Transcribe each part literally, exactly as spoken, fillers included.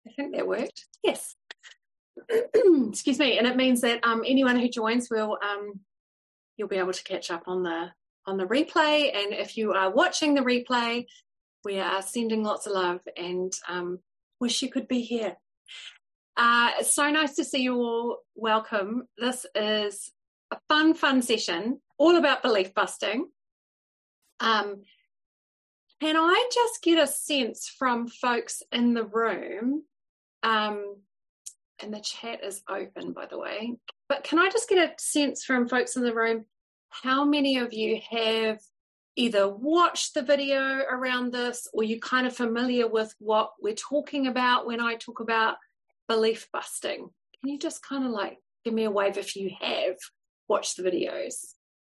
I think that worked. Yes. Excuse me. And it means that um, anyone who joins will um, you'll be able to catch up on the on the replay. And if you are watching the replay, we are sending lots of love and um, wish you could be here. Uh, it's so nice to see you all. Welcome. This is a fun, fun session, all about belief busting. Um, can I just get a sense from folks in the room, um, and the chat is open, by the way, but can I just get a sense from folks in the room, how many of you have either watched the video around this or you're kind of familiar with what we're talking about when I talk about belief busting? Can you just kind of like give me a wave if you have watched the videos?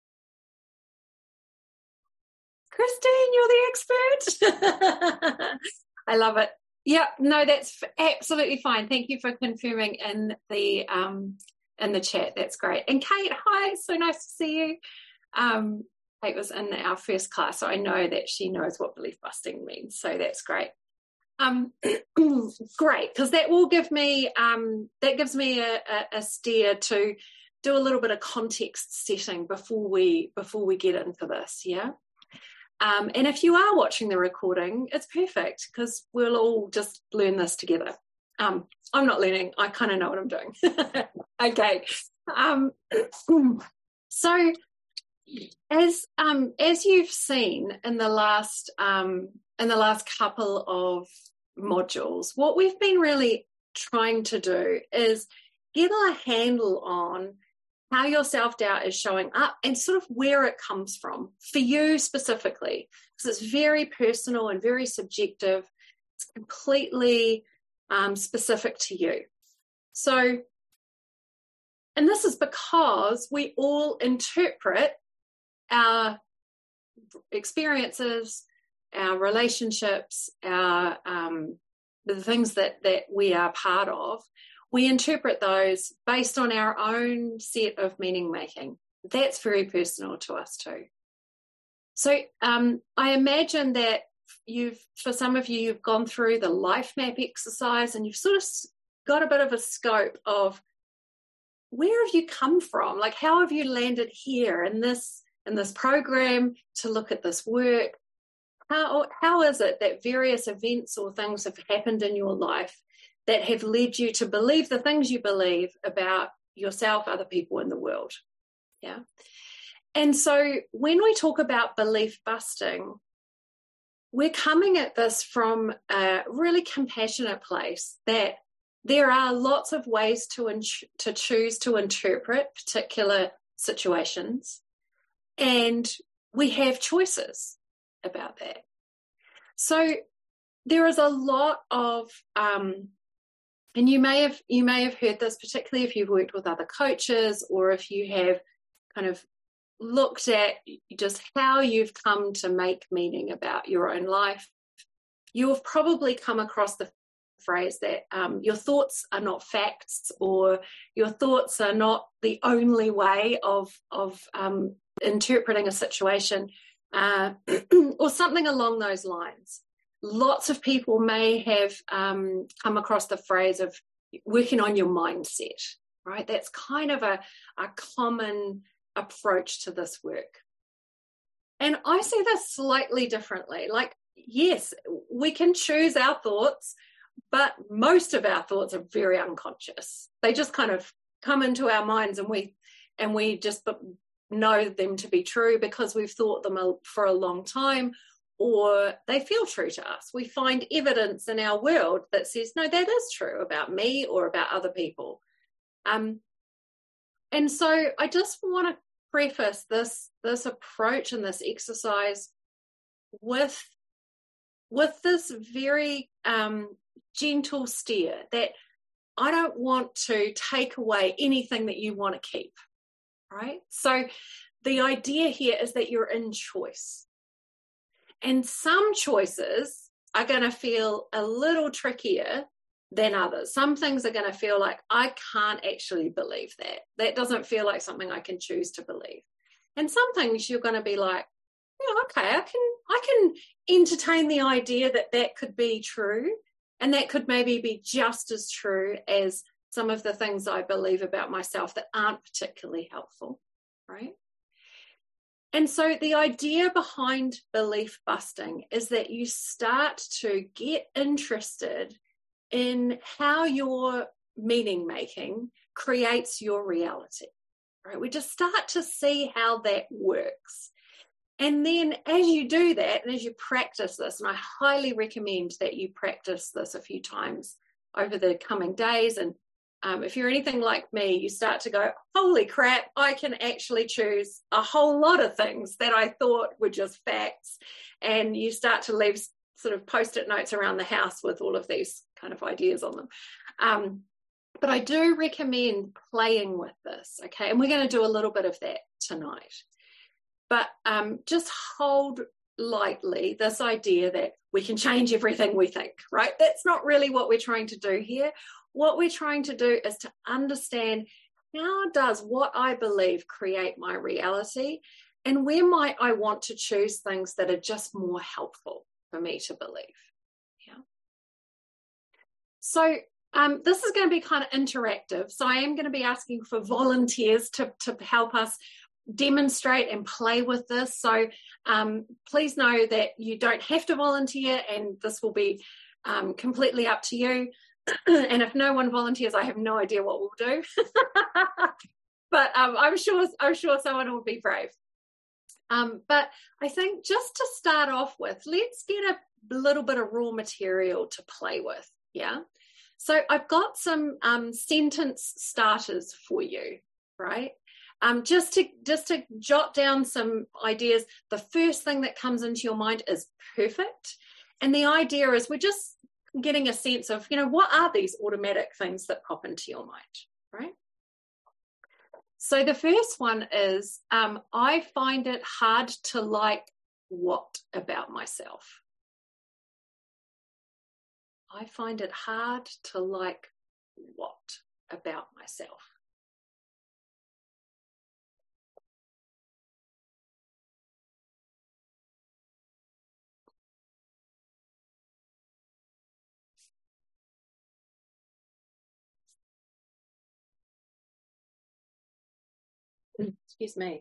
Christine, you're the expert. I love it. Yeah, no, that's absolutely fine. Thank you for confirming in the um, in the chat. That's great. And Kate, hi, so nice to see you. Um, Kate was in our first class, so I know that she knows what belief busting means. So that's great. Um, great, because that will give me um, that gives me a, a, a steer to do a little bit of context setting before we before we get into this. Yeah. Um, and if you are watching the recording, it's perfect because we'll all just learn this together. Um, I'm not learning. I kind of know what I'm doing. Okay. Um, so as um, as you've seen in the last um, in the last couple of modules, what we've been really trying to do is get a handle on how your self-doubt is showing up and sort of where it comes from for you specifically, because it's very personal and very subjective. It's completely um, specific to you. So, and this is because we all interpret our experiences, our relationships, our um, the things that, that we are part of. We interpret those based on our own set of meaning making. That's very personal to us too. So um, I imagine that you've, for some of you, you've gone through the life map exercise and you've sort of got a bit of a scope of where have you come from? Like, how have you landed here in this, in this program to look at this work? How, how is it that various events or things have happened in your life that have led you to believe the things you believe about yourself, other people in the world? Yeah. And so when we talk about belief busting, we're coming at this from a really compassionate place that there are lots of ways to, in- to choose to interpret particular situations, and we have choices about that. So there is a lot of um, and you may have you may have heard this, particularly if you've worked with other coaches or if you have kind of looked at just how you've come to make meaning about your own life. You have probably come across the phrase that um, your thoughts are not facts, or your thoughts are not the only way of, of um, interpreting a situation, uh, or something along those lines. Lots of people may have um, come across the phrase of working on your mindset, right? That's kind of a, a common approach to this work. And I see this slightly differently. Like, yes, we can choose our thoughts, but most of our thoughts are very unconscious. They just kind of come into our minds and we and we just know them to be true because we've thought them for a long time, or they feel true to us. We find evidence in our world that says, no, that is true about me or about other people. Um, and so I just want to preface this, this approach and this exercise with, with this very um, gentle steer that I don't want to take away anything that you want to keep, right? So the idea here is that you're in choice. And some choices are going to feel a little trickier than others. Some things are going to feel like, I can't actually believe that. That doesn't feel like something I can choose to believe. And some things you're going to be like, yeah, okay, I can, I can entertain the idea that that could be true. And that could maybe be just as true as some of the things I believe about myself that aren't particularly helpful, right? And so the idea behind belief busting is that you start to get interested in how your meaning making creates your reality, right? We just start to see how that works. And then as you do that, and as you practice this, and I highly recommend that you practice this a few times over the coming days. And um, if you're anything like me, you start to go, holy crap, I can actually choose a whole lot of things that I thought were just facts. And you start to leave sort of post-it notes around the house with all of these kind of ideas on them. Um, but I do recommend playing with this, okay? And we're going to do a little bit of that tonight. But um, just hold lightly this idea that we can change everything we think, right? That's not really what we're trying to do here. What we're trying to do is to understand, how does what I believe create my reality? And where might I want to choose things that are just more helpful for me to believe? Yeah. So um, this is going to be kind of interactive. So I am going to be asking for volunteers to, to help us demonstrate and play with this. So um, please know that you don't have to volunteer, and this will be um, completely up to you. And if no one volunteers, I have no idea what we'll do. But um, I'm sure I'm sure someone will be brave. Um, but I think just to start off with, let's get a little bit of raw material to play with. Yeah. So I've got some um, sentence starters for you, right? Um, just to just to jot down some ideas. The first thing that comes into your mind is perfect. And the idea is we're just getting a sense of, you know, what are these automatic things that pop into your mind, right? So the first one is, um, I find it hard to like what about myself? I find it hard to like what about myself? Excuse me.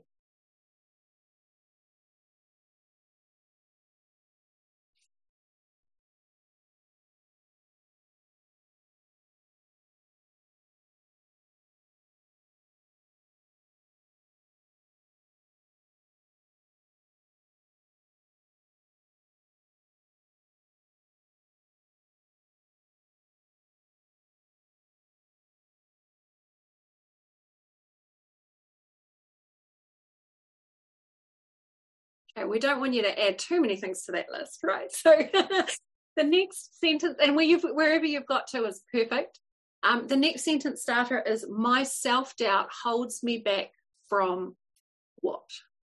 Okay, we don't want you to add too many things to that list, right? So the next sentence, and where you've, wherever you've got to is perfect. Um, the next sentence starter is, my self-doubt holds me back from what?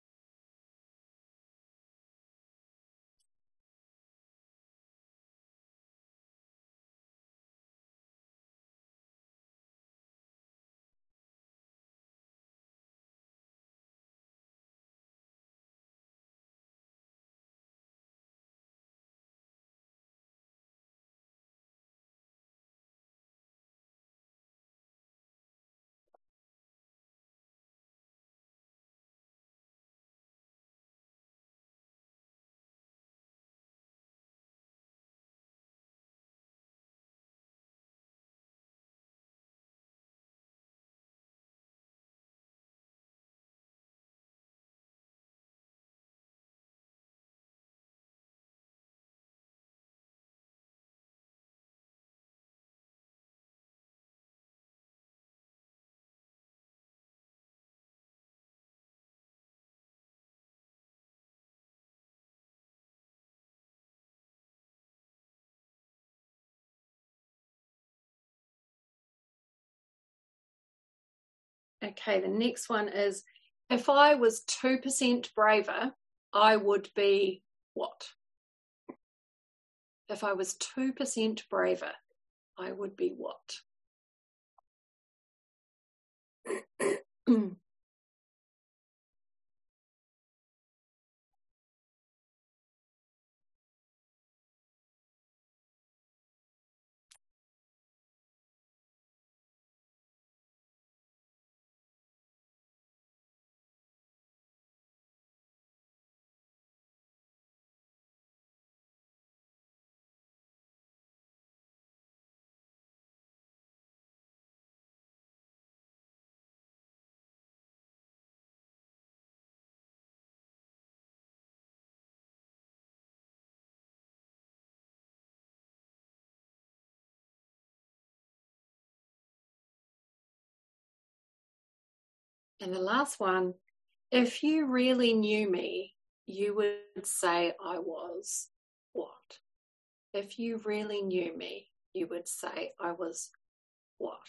Okay, the next one is, if I was two percent braver, I would be what? If I was two percent braver, I would be what? And the last one, if you really knew me, you would say I was what? If you really knew me, you would say I was what?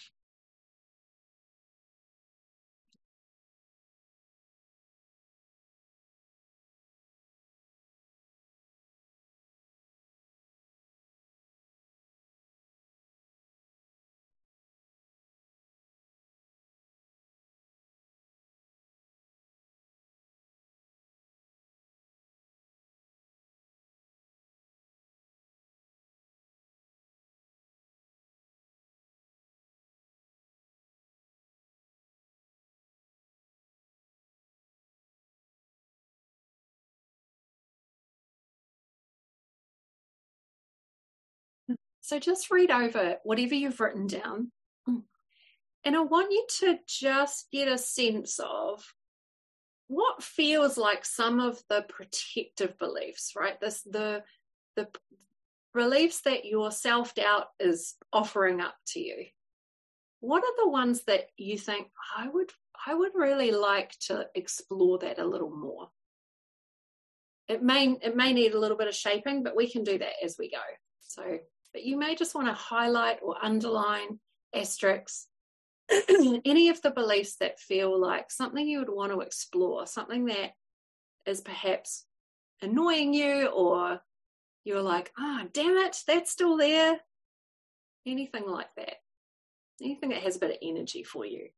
So just read over whatever you've written down. And I want you to just get a sense of what feels like some of the protective beliefs, right? This the the beliefs that your self-doubt is offering up to you. What are the ones that you think, I would I would really like to explore that a little more? It may it may need a little bit of shaping, but we can do that as we go. So, but you may just want to highlight or underline, asterisk, any of the beliefs that feel like something you would want to explore, something that is perhaps annoying you, or you're like, ah, oh, damn it, that's still there. Anything like that. Anything that has a bit of energy for you.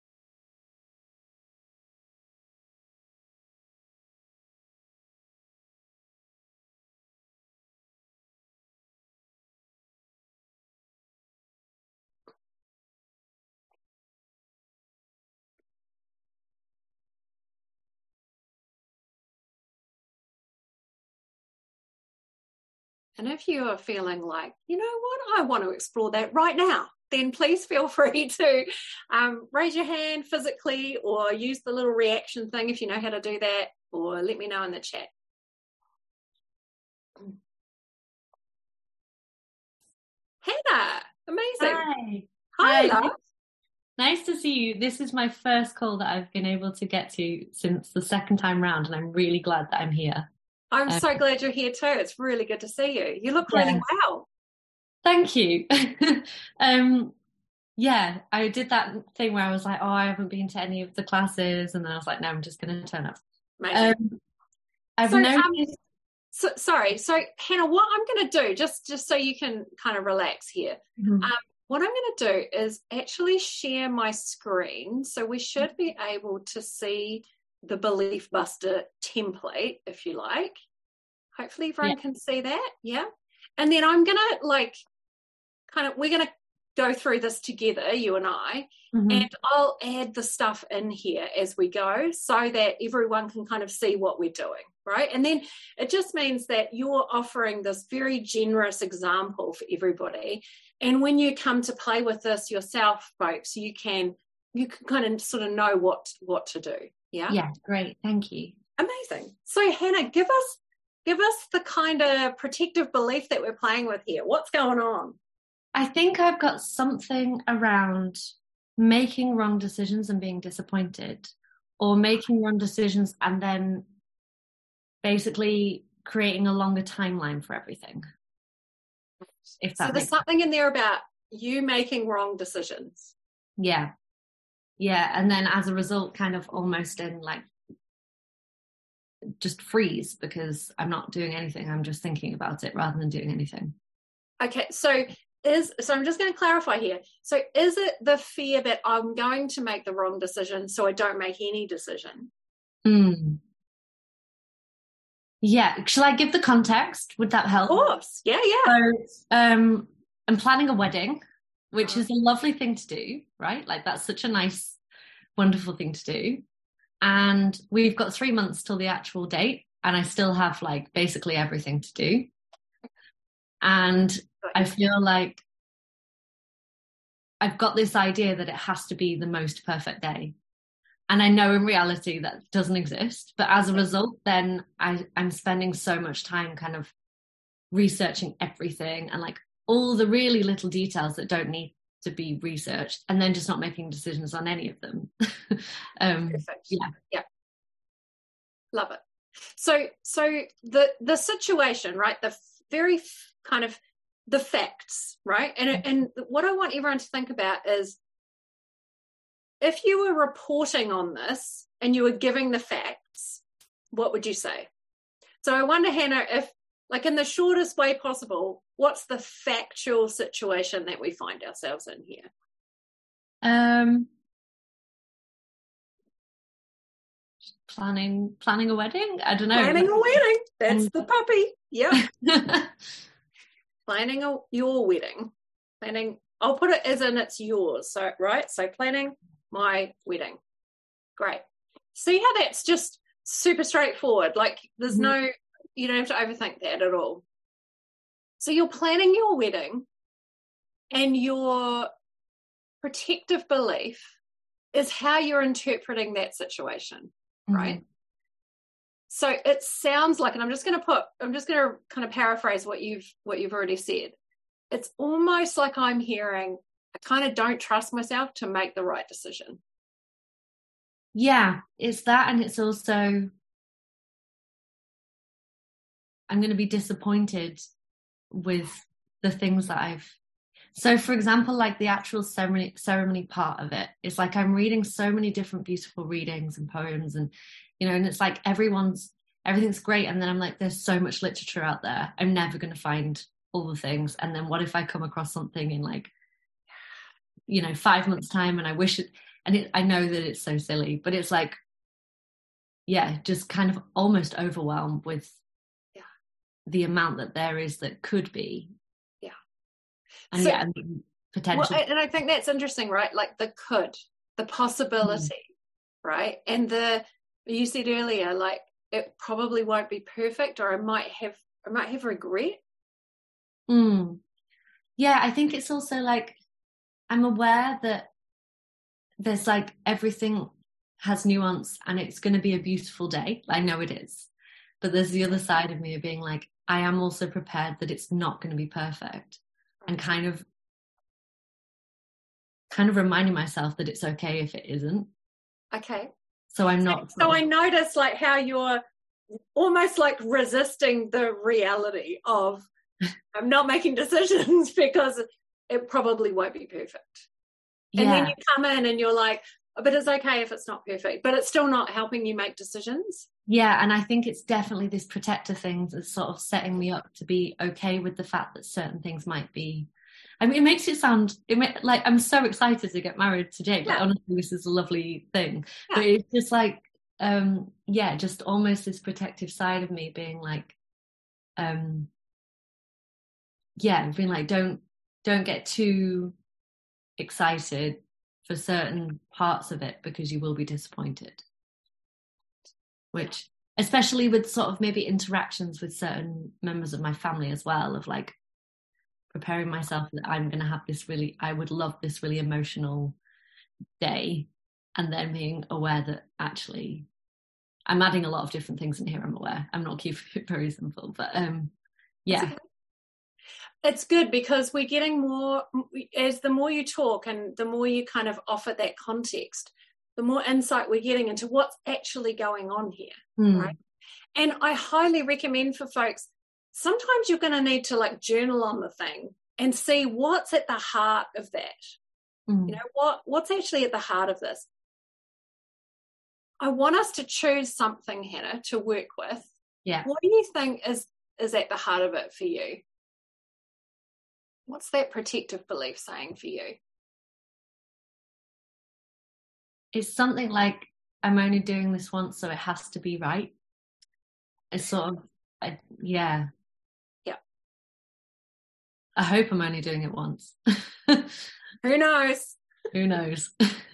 And if you are feeling like, you know what, I want to explore that right now, then please feel free to um, raise your hand physically, or use the little reaction thing if you know how to do that, or let me know in the chat. Hannah, amazing. Hi. Hi, Hi. love. Nice to see you. This is my first call that I've been able to get to since the second time round, and I'm really glad that I'm here. I'm um, so glad you're here too. It's really good to see you. You look really yeah. well. Thank you. um, yeah, I did that thing where I was like, oh, I haven't been to any of the classes, and then I was like, no, I'm just going to turn up. Um, I've so, noticed. Um, so, sorry. So, Hannah, what I'm going to do, just just so you can kind of relax here, Mm-hmm. um, what I'm going to do is actually share my screen. So we should be able to see the Belief Buster template, if you like. Hopefully everyone yeah. can see that. Yeah. And then I'm going to like kind of, we're going to go through this together, you and I, mm-hmm. and I'll add the stuff in here as we go so that everyone can kind of see what we're doing, right? And then it just means that you're offering this very generous example for everybody. And when you come to play with this yourself, folks, you can you can kind of sort of know what what to do. Yeah. Yeah, great. Thank you. Amazing. So Hannah, give us give us the kind of protective belief that we're playing with here. What's going on? I think I've got something around making wrong decisions and being disappointed, or making wrong decisions and then basically creating a longer timeline for everything. If that so there's something in there about you making wrong decisions. Yeah. Yeah. And then as a result, kind of almost in like just freeze because I'm not doing anything. I'm just thinking about it rather than doing anything. Okay. So is, so I'm just going to clarify here. So is it the fear that I'm going to make the wrong decision so I don't make any decision? Mm. Yeah. Shall I give the context? Would that help? Of course. Yeah, yeah. So um, I'm planning a wedding, which is a lovely thing to do, right? Like that's such a nice, wonderful thing to do. And we've got three months till the actual date, and I still have like basically everything to do. And I feel like I've got this idea that it has to be the most perfect day. And I know in reality that doesn't exist. But as a result, then I, I'm spending so much time kind of researching everything and like all the really little details that don't need to be researched, and then just not making decisions on any of them. um, Perfect. Yeah. Yeah. Love it. So, so the, the situation, right? The very kind of the facts, right? And, and what I want everyone to think about is, if you were reporting on this and you were giving the facts, what would you say? So I wonder, Hannah, if, like, in the shortest way possible, what's the factual situation that we find ourselves in here? Um, planning, planning a wedding? I don't know. Planning a wedding. That's the puppy. Yep. Planning a, your wedding. Planning, I'll put it as in it's yours. So, right? So planning my wedding. Great. See how that's just super straightforward. Like, there's mm-hmm. no, you don't have to overthink that at all. So you're planning your wedding, and your protective belief is how you're interpreting that situation, mm-hmm. right? So it sounds like, and I'm just going to put, I'm just going to kind of paraphrase what you've, what you've already said. It's almost like I'm hearing, I kind of don't trust myself to make the right decision. Yeah, it's that. And it's also, I'm going to be disappointed with the things that I've, so for example, like the actual ceremony, ceremony part of it, it's like I'm reading so many different beautiful readings and poems, and, you know, and it's like everyone's, everything's great. And then I'm like, there's so much literature out there. I'm never going to find all the things. And then what if I come across something in, like, you know, five months time, and I wish it, and it, I know that it's so silly, but it's like, yeah, just kind of almost overwhelmed with yeah. the amount that there is that could be. Yeah. And so, yeah, and potential. Well, and I think that's interesting, right? Like the could, the possibility, mm. right? And the, you said earlier, like, it probably won't be perfect, or I might have, I might have regret. Mm. Yeah, I think it's also like, I'm aware that there's like everything has nuance and it's going to be a beautiful day. I know it is. But there's the other side of me of being like, I am also prepared that it's not going to be perfect, and kind of kind of reminding myself that it's okay if it isn't. Okay. So I'm not. So, so I notice like how you're almost like resisting the reality of I'm not making decisions because it probably won't be perfect. Yeah. And then you come in and you're like, but it's okay if it's not perfect, but it's still not helping you make decisions. Yeah, and I think it's definitely this protector thing that's sort of setting me up to be okay with the fact that certain things might be. I mean, it makes it sound it may, like I'm so excited to get married today. But yeah. honestly, this is a lovely thing. Yeah. But it's just like, um, yeah, just almost this protective side of me being like, um, yeah, being like, don't don't get too excited for certain parts of it because you will be disappointed. Which, especially with sort of maybe interactions with certain members of my family as well, of like preparing myself that I'm going to have this really, I would love this really emotional day, and then being aware that actually I'm adding a lot of different things in here. I'm aware. I'm not keeping it very simple, but um, yeah. It's good because we're getting more, as the more you talk and the more you kind of offer that context, the more insight we're getting into what's actually going on here, mm. right? And I highly recommend for folks, sometimes you're going to need to like journal on the thing and see what's at the heart of that. Mm. You know, what what's actually at the heart of this? I want us to choose something, Hannah, to work with. Yeah. What do you think is, is at the heart of it for you? What's that protective belief saying for you? It's something like, I'm only doing this once, so it has to be right. It's sort of, I, yeah. Yeah. I hope I'm only doing it once. Who knows? Who knows?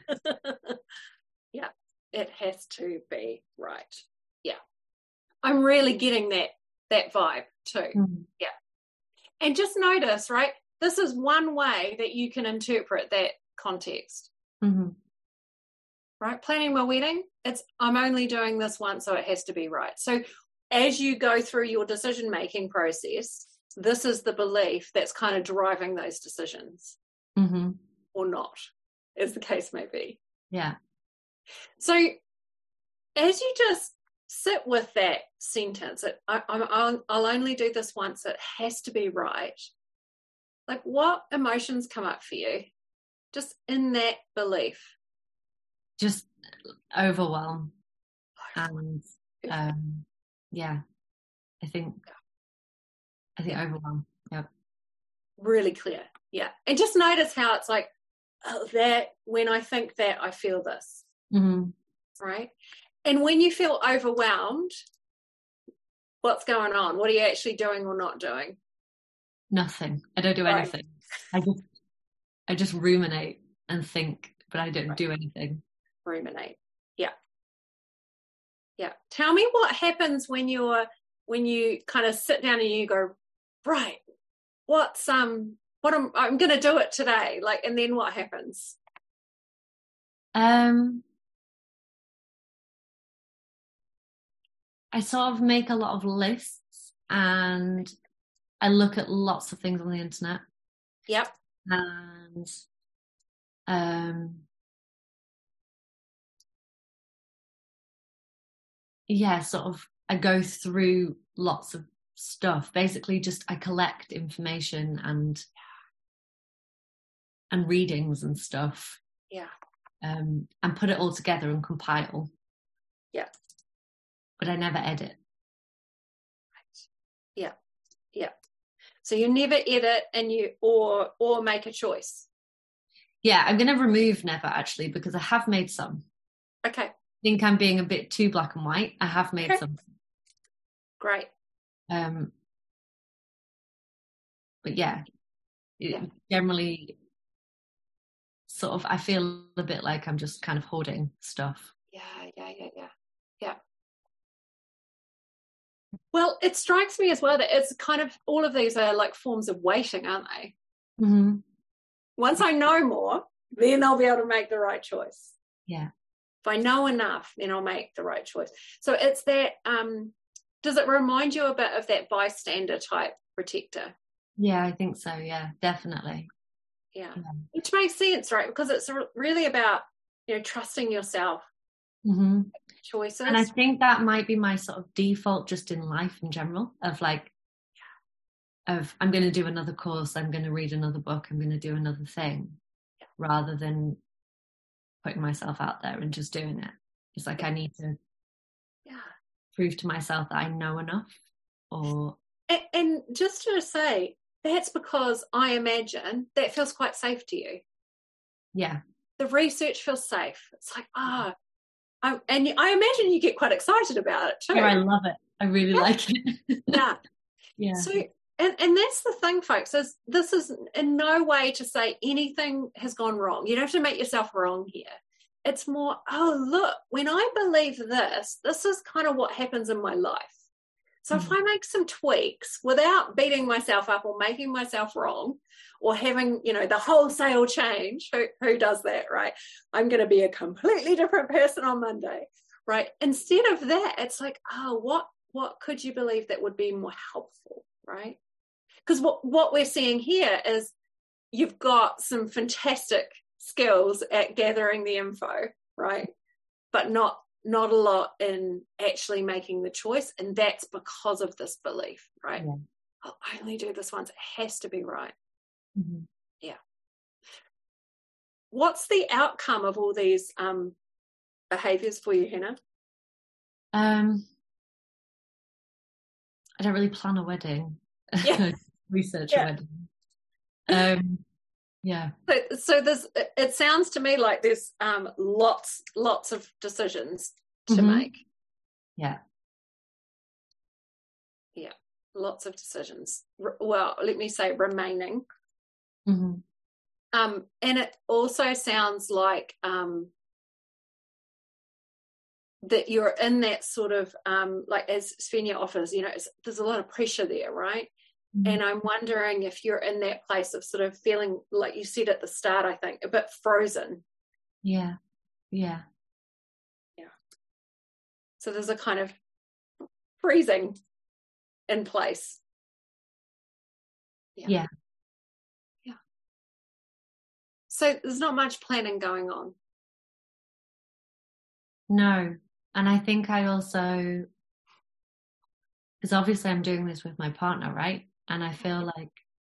Yeah, it has to be right. Yeah. I'm really getting that, that vibe too. Mm-hmm. Yeah. And just notice, right? This is one way that you can interpret that context. Mm-hmm. Right? Planning my wedding, it's I'm only doing this once, so it has to be right. So as you go through your decision-making process, this is the belief that's kind of driving those decisions. Mm-hmm. or not, as the case may be. Yeah. So as you just sit with that sentence, it, I, I'll, I'll only do this once, it has to be right. Like, what emotions come up for you just in that belief? Just overwhelm. And um, yeah, I think, I think overwhelm. Yeah. Really clear. Yeah. And just notice how it's like, oh, that when I think that, I feel this. Mm-hmm. Right. And when you feel overwhelmed, what's going on? What are you actually doing or not doing? Nothing. I don't do Right. anything. I just, I just ruminate and think, but I don't Right. do anything. Ruminate. Yeah. Yeah. Tell me what happens when you're, when you kind of sit down and you go, right, what's, um, what am, I'm going to do it today. Like, and then what happens? Um, I sort of make a lot of lists and I look at lots of things on the internet. Yep. And um, yeah, sort of I go through lots of stuff. Basically, just I collect information and and readings and stuff. Yeah. Um, and put it all together and compile. Yeah. But I never edit. Right. Yeah. Yeah. So you never edit and you or or make a choice. Yeah, I'm going to remove never actually because I have made some. Okay. I think I'm being a bit too black and white. I have made okay. some. Great. Um, but yeah, yeah, generally sort of I feel a bit like I'm just kind of hoarding stuff. Yeah, yeah, yeah, yeah. Yeah. Well, it strikes me as well that it's kind of, all of these are like forms of waiting, aren't they? Mm-hmm. Once I know more, then I'll be able to make the right choice. Yeah. If I know enough, then I'll make the right choice. So it's that, um, does it remind you a bit of that bystander type protector? Yeah, I think so. Yeah, definitely. Yeah. yeah. Which makes sense, right? Because it's really about, you know, trusting yourself. Mm-hmm. Choices. And I think that might be my sort of default just in life in general of like, of I'm going to do another course, I'm going to read another book, I'm going to do another thing, yeah. rather than putting myself out there and just doing it. It's like I need to yeah. prove to myself that I know enough. Or and, and just to say, that's because I imagine that feels quite safe to you. Yeah. The research feels safe. It's like, ah, oh, I, and I imagine you get quite excited about it too. Yeah, I love it. I really yeah. like it. yeah. Yeah. So, and, and that's the thing, folks, is this is in no way to say anything has gone wrong. You don't have to make yourself wrong here. It's more, oh, look, when I believe this, this is kind of what happens in my life. So mm-hmm. if I make some tweaks without beating myself up or making myself wrong or having, you know, the wholesale change, who, who does that, right? I'm going to be a completely different person on Monday, right? Instead of that, it's like, oh, what, what could you believe that would be more helpful, right? Because what, what we're seeing here is you've got some fantastic skills at gathering the info, right? But not not a lot in actually making the choice, and that's because of this belief, right? Yeah. I'll only do this once. It has to be right. Mm-hmm. Yeah. What's the outcome of all these um, behaviors for you, Hannah? Um, I don't really plan a wedding. Yeah. Research yeah. a wedding. Um, yeah. So, so there's, it sounds to me like there's um, lots, lots of decisions to mm-hmm. make. Yeah. Yeah. Lots of decisions. Well, let me say remaining. Mm-hmm. Um, and it also sounds like um, that you're in that sort of, um, like as Svenja offers, you know, there's a lot of pressure there, right? Mm-hmm. And I'm wondering if you're in that place of sort of feeling, like you said at the start, I think, a bit frozen. Yeah. Yeah. Yeah. So there's a kind of freezing in place. Yeah. Yeah. So there's not much planning going on. No. And I think I also, because obviously I'm doing this with my partner, right? And I feel like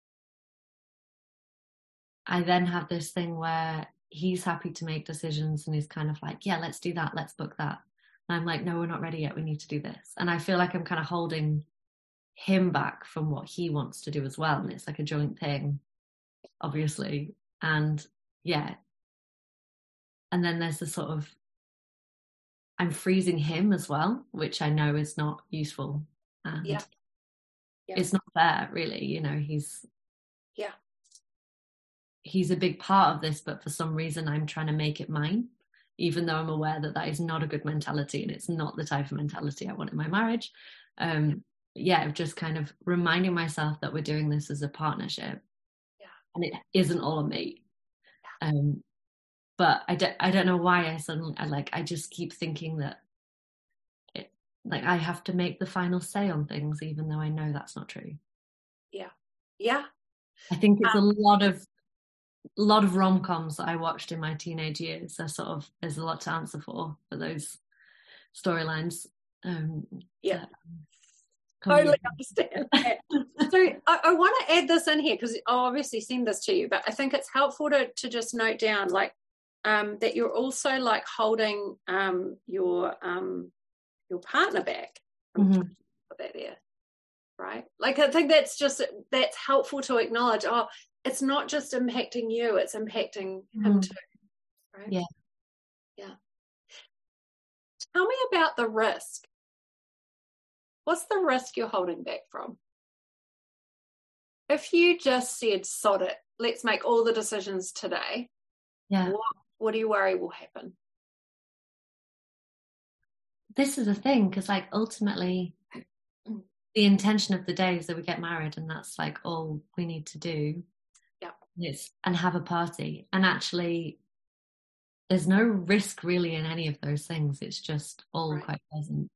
I then have this thing where he's happy to make decisions and he's kind of like, yeah, let's do that. Let's book that. And I'm like, no, we're not ready yet. We need to do this. And I feel like I'm kind of holding him back from what he wants to do as well. And it's like a joint thing, obviously. And yeah. And then there's the sort of, I'm freezing him as well, which I know is not useful. And yeah. Yeah. It's not fair, really. You know, he's, yeah, he's a big part of this, but for some reason I'm trying to make it mine, even though I'm aware that that is not a good mentality and it's not the type of mentality I want in my marriage. Um, yeah, just kind of reminding myself that we're doing this as a partnership, yeah, and it isn't all on me. Yeah. Um, but I don't, I don't know why I suddenly, I like, I just keep thinking that it, like I have to make the final say on things, even though I know that's not true. Yeah, yeah. I think it's um, a lot of, a lot of rom-coms that I watched in my teenage years. There's sort of, there's a lot to answer for, for those storylines. Um, yeah. Totally understand. So I, I want to add this in here because I'll obviously send this to you, but I think it's helpful to, to just note down like um, that you're also like holding um, your um, your partner back from mm-hmm. that there, right? Like I think that's just that's helpful to acknowledge. Oh, it's not just impacting you; it's impacting mm-hmm. him too, right? Yeah, yeah. Tell me about the risk. What's the risk you're holding back from? If you just said, sod it, let's make all the decisions today, yeah. what, what do you worry will happen? This is the thing, because like ultimately the intention of the day is that we get married and that's like all we need to do. Yeah. It's, and have a party. And actually there's no risk really in any of those things. It's just all right. Quite pleasant.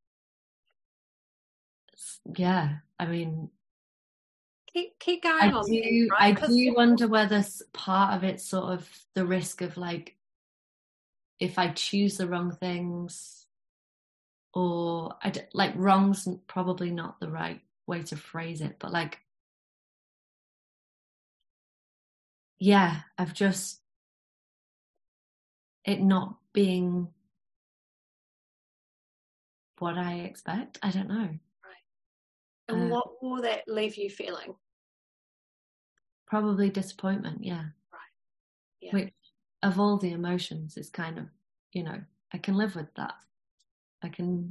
Yeah, I mean, keep keep going I on. Do, then, right? I do wonder whether part of it's sort of the risk of like, if I choose the wrong things, or I d- like wrong's probably not the right way to phrase it, but like, yeah, I've just it not being what I expect. I don't know. And uh, what will that leave you feeling? Probably disappointment, yeah. Right. Yeah. Which, of all the emotions, is kind of, you know, I can live with that. I can...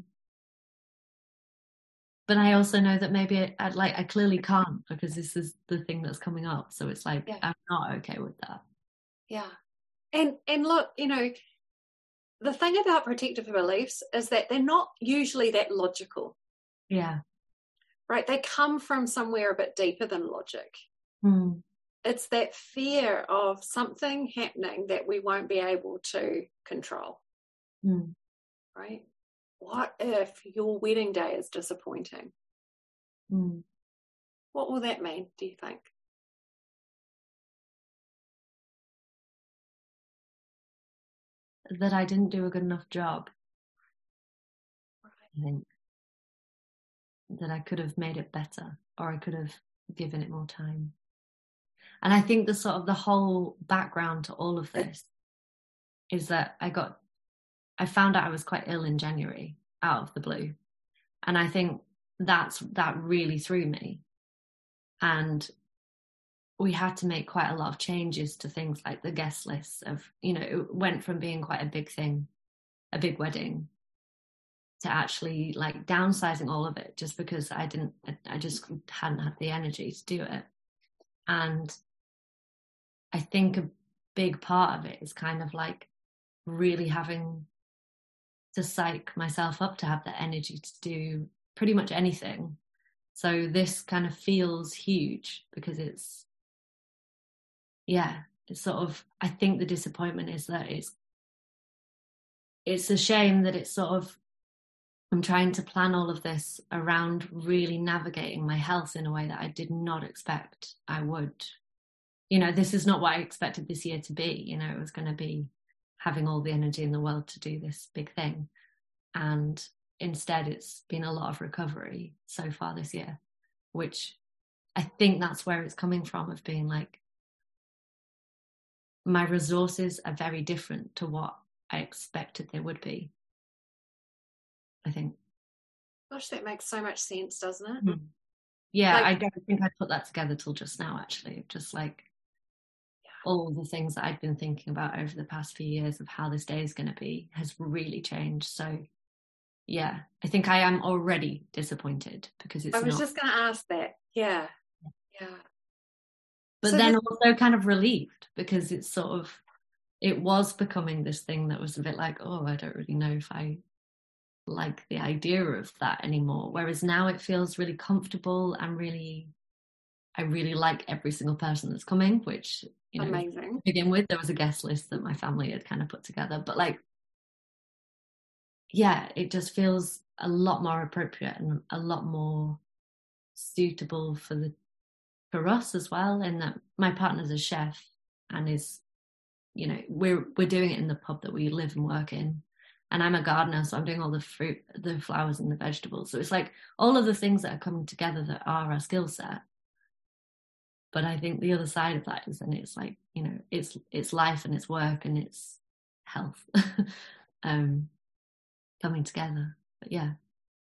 But I also know that maybe I, I'd like, I clearly can't because this is the thing that's coming up. So it's like, yeah. I'm not okay with that. Yeah. And, and look, you know, the thing about protective beliefs is that they're not usually that logical. Yeah. Right, they come from somewhere a bit deeper than logic. Mm. It's that fear of something happening that we won't be able to control. Mm. Right? What if your wedding day is disappointing? Mm. What will that mean, do you think? That I didn't do a good enough job. Right. I think. That I could have made it better, or I could have given it more time. And I think the sort of the whole background to all of this is that I got, I found out I was quite ill in January out of the blue. And I think that's, that really threw me. And we had to make quite a lot of changes to things like the guest lists of, you know, it went from being quite a big thing, a big wedding, to actually like downsizing all of it just because I didn't, I just hadn't had the energy to do it. And I think a big part of it is kind of like really having to psych myself up to have the energy to do pretty much anything. So this kind of feels huge because it's, yeah, it's sort of, I think the disappointment is that it's, it's a shame that it's sort of, I'm trying to plan all of this around really navigating my health in a way that I did not expect I would. you know, this is not what I expected this year to be. You know, it was going to be having all the energy in the world to do this big thing. And instead, it's been a lot of recovery so far this year, which I think that's where it's coming from, of being like, my resources are very different to what I expected they would be, I think. Gosh, that makes so much sense, doesn't it? Mm. Yeah, like, I don't think I put that together till just now, actually. Just like yeah. all the things that I'd been thinking about over the past few years of how this day is going to be has really changed. So yeah, I think I am already disappointed because it's I was not... just going to ask that. Yeah. Yeah. But so then this... also kind of relieved, because it's sort of, it was becoming this thing that was a bit like, oh, I don't really know if I like the idea of that anymore. Whereas now it feels really comfortable and really, I really like every single person that's coming, which, you know, amazing. To begin with, there was a guest list that my family had kind of put together. But like, yeah, it just feels a lot more appropriate and a lot more suitable for the for us as well. And that my partner's a chef and is, you know, we're we're doing it in the pub that we live and work in. And I'm a gardener, so I'm doing all the fruit, the flowers and the vegetables. So it's like all of the things that are coming together that are our skill set. But I think the other side of that is then it's like, you know, it's it's life and it's work and it's health um, coming together. But yeah,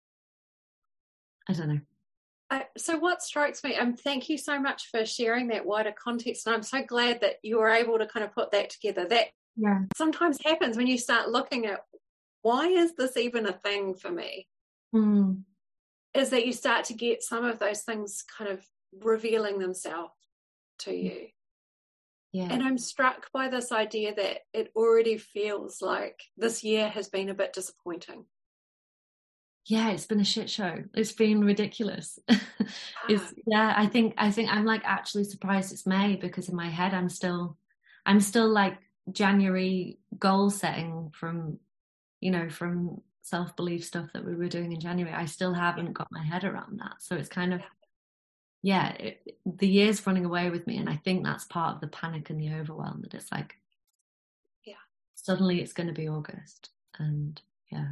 I don't know. Uh, so what strikes me, and um, thank you so much for sharing that wider context. And I'm so glad that you were able to kind of put that together. That yeah. sometimes happens when you start looking at, why is this even a thing for me? Mm. Is that you start to get some of those things kind of revealing themselves to you. Yeah. And I'm struck by this idea that it already feels like this year has been a bit disappointing. Yeah, it's been a shit show. It's been ridiculous. it's yeah, I think I think I'm like actually surprised it's May, because in my head I'm still I'm still like January goal setting from, you know, from self-belief stuff that we were doing in January. I still haven't got my head around that. So it's kind of, yeah, it, the year's running away with me. And I think that's part of the panic and the overwhelm, that it's like, yeah, suddenly it's going to be August. And yeah.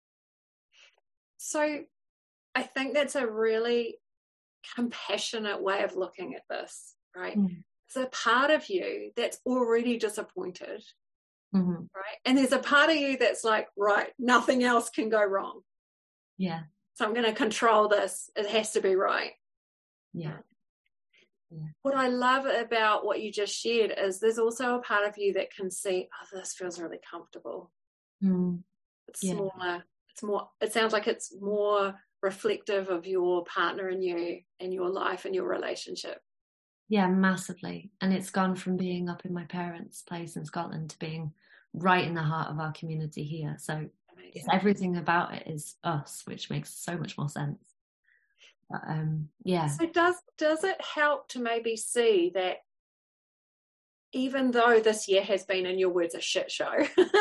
So I think that's a really compassionate way of looking at this, right? Mm. There's a part of you that's already disappointed. Mm-hmm. Right. And there's a part of you that's like, right, nothing else can go wrong. Yeah. So I'm going to control this. It has to be right. Yeah. Yeah. What I love about what you just shared is there's also a part of you that can see, oh, this feels really comfortable. Mm. It's yeah. smaller. It's more, it sounds like it's more reflective of your partner and you and your life and your relationship. Yeah, massively. And it's gone from being up in my parents' place in Scotland to being right in the heart of our community here. So it's, everything about it is us, which makes so much more sense. But, um, yeah. So does does it help to maybe see that even though this year has been, in your words, a shit show,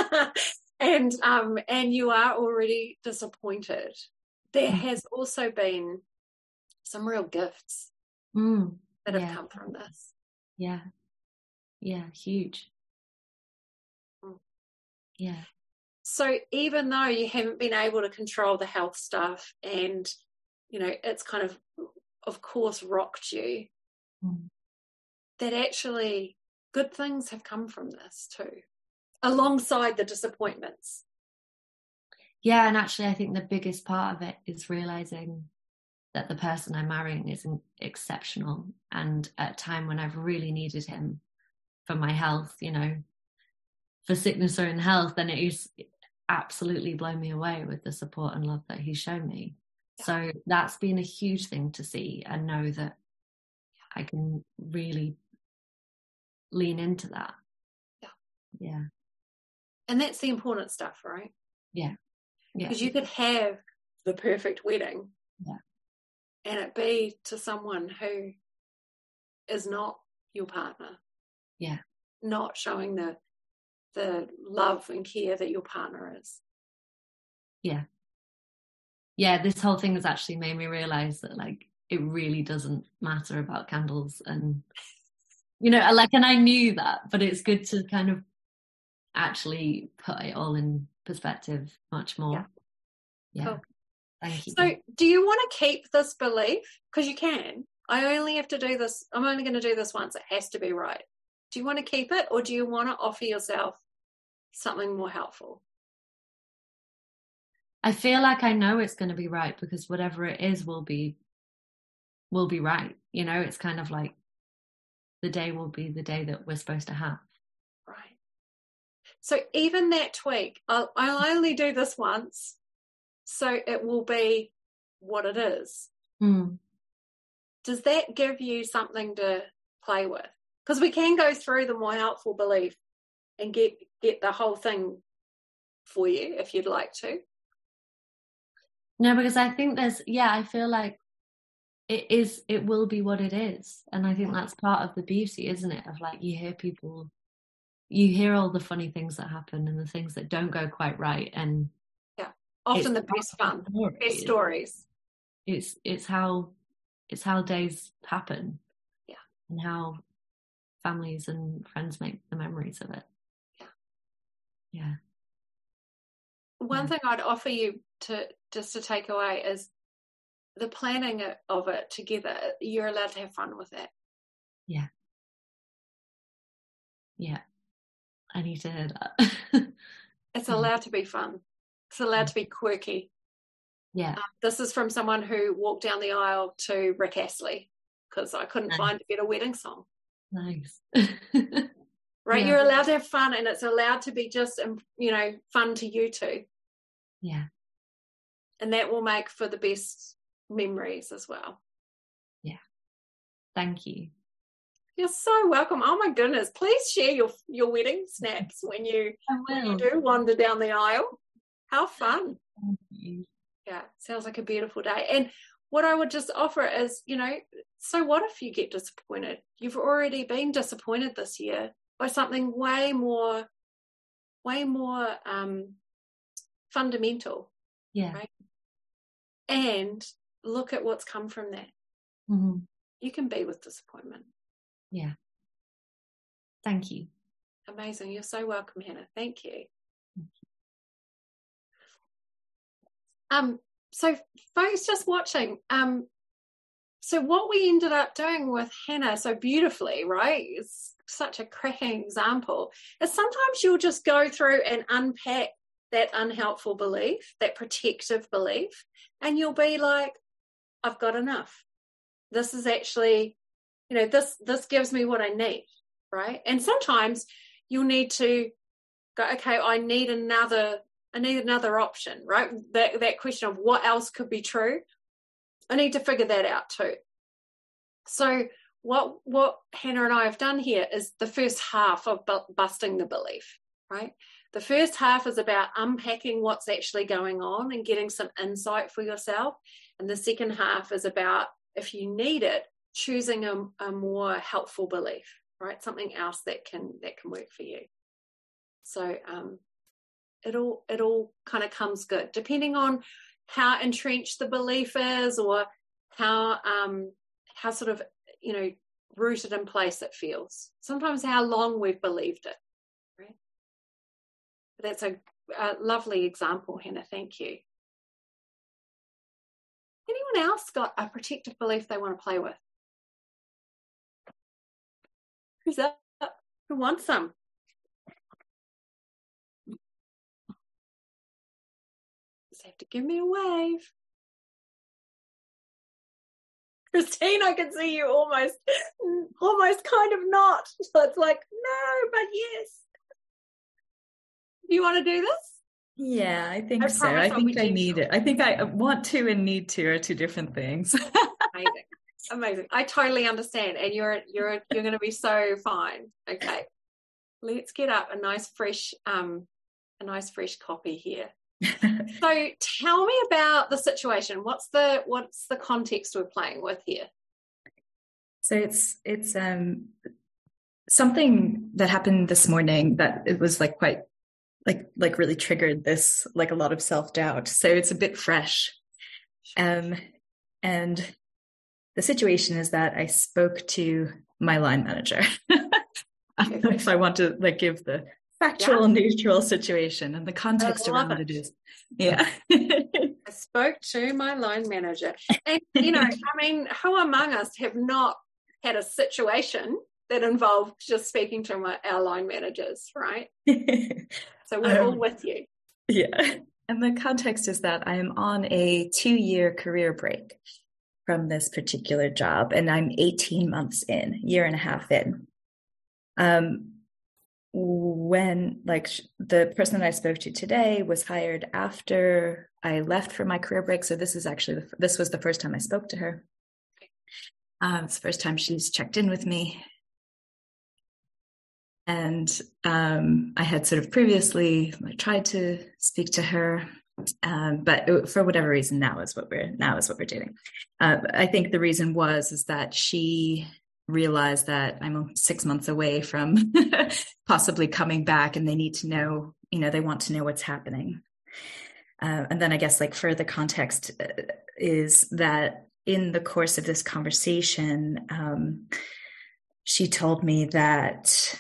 and um and you are already disappointed, there has also been some real gifts mm, that yeah. have come from this. Yeah. Yeah, huge. Mm. Yeah. So even though you haven't been able to control the health stuff and, you know, it's kind of, of course, rocked you, mm. that actually good things have come from this too, alongside the disappointments. Yeah, and actually I think the biggest part of it is realising that the person I'm marrying is exceptional, and at a time when I've really needed him for my health, you know, for sickness or in health, then it is absolutely blown me away with the support and love that he's shown me. Yeah. So that's been a huge thing to see and know that I can really lean into that. Yeah. Yeah. And that's the important stuff, right? Yeah. Yeah. Because you could have the perfect wedding. Yeah. And it be to someone who is not your partner. Yeah. Not showing the the love and care that your partner is. Yeah. Yeah, this whole thing has actually made me realise that, like, it really doesn't matter about candles and You know, like, and I knew that, but it's good to kind of actually put it all in perspective much more. Yeah. Yeah. Cool. Thank you. So do you want to keep this belief? Because you can. I only have to do this. I'm only going to do this once. It has to be right. Do you want to keep it, or do you want to offer yourself something more helpful? I feel like I know it's going to be right, because whatever it is will be, will be right. You know, it's kind of like the day will be the day that we're supposed to have. Right. So even that tweak, I'll, I'll only do this once, so it will be what it is. Mm. Does that give you something to play with? Because we can go through the more helpful belief and get get the whole thing for you if you'd like to. No, because I think there's, yeah, I feel like it is, it will be what it is. And I think that's part of the beauty, isn't it? Of like, you hear people, you hear all the funny things that happen and the things that don't go quite right. And yeah, often the best fun, story. best stories. It's, it's how, it's how days happen. Yeah. And how families and friends make the memories of it. Yeah. Yeah. One yeah. thing I'd offer you to just to take away is the planning of it together. You're allowed to have fun with that. Yeah. Yeah. I need to hear that. It's allowed to be fun. It's allowed to be quirky. Yeah. Um, this is from someone who walked down the aisle to Rick Astley, because I couldn't nice. find a better wedding song. Nice. Right? Yeah. You're allowed to have fun, and it's allowed to be just, you know, fun to you too. Yeah. And that will make for the best memories as well. Yeah. Thank you. You're so welcome. Oh my goodness. Please share your your wedding snaps when you, when you do wander down the aisle. How fun. Thank you. Yeah, sounds like a beautiful day. And what I would just offer is, you know, so what if you get disappointed? You've already been disappointed this year by something way more, way more um, fundamental. Yeah. Right? And look at what's come from that. Mm-hmm. You can be with disappointment. Yeah. Thank you. Amazing. You're so welcome, Hannah. Thank you. Thank you. Um, so folks just watching, um, so what we ended up doing with Hannah so beautifully, right? It's such a cracking example, is sometimes you'll just go through and unpack that unhelpful belief, that protective belief, and you'll be like, I've got enough. This is actually, you know, this, this gives me what I need, right? And sometimes you'll need to go, okay, I need another, I need another option, right? That, that question of what else could be true, I need to figure that out too. So what, what Hannah and I have done here is the first half of bu- busting the belief, right? The first half is about unpacking what's actually going on and getting some insight for yourself. And the second half is about, if you need it, choosing a, a more helpful belief, right? Something else that can, that can work for you. So um, it all, it all kind of comes good, depending on how entrenched the belief is, or how, um, how sort of, you know, rooted in place it feels. Sometimes how long we've believed it, right? But that's a, a lovely example, Hannah. Thank you. Anyone else got a protective belief they want to play with? Who's up? Who wants some? Just have to give me a wave. Christine, I can see you almost, almost kind of not. So it's like, no, but yes. Do you want to do this? Yeah, I think I so. I I'll think I need it. I think I want to and need to are two different things. Amazing. Amazing. I totally understand. And you're you're you're gonna be so fine. Okay. Let's get up a nice fresh um a nice fresh copy here. So tell me about the situation. What's the what's the context we're playing with here? So it's it's um something that happened this morning that it was like quite like like really triggered this, like a lot of self-doubt. So it's a bit fresh. Um and the situation is that I spoke to my line manager. If I want to like give the factual, yeah. neutral situation and the context around it. it is. Yeah. I spoke to my line manager. And, you know, I mean, who among us have not had a situation that involved just speaking to my, our line managers, right? So we're um, all with you. Yeah. And the context is that I'm on a two-year career break from this particular job, and I'm eighteen months in, year and a half in. Um, when like the person that I spoke to today was hired after I left for my career break. So this is actually, the, this was the first time I spoke to her. Um, it's the first time she's checked in with me. And um, I had sort of previously tried to speak to her, um, but for whatever reason, now is what we're, now is what we're doing. Uh, I think the reason was, is that she realize that I'm six months away from possibly coming back, and they need to know, you know, they want to know what's happening. Uh, and then I guess like further context is that in the course of this conversation, um, she told me that,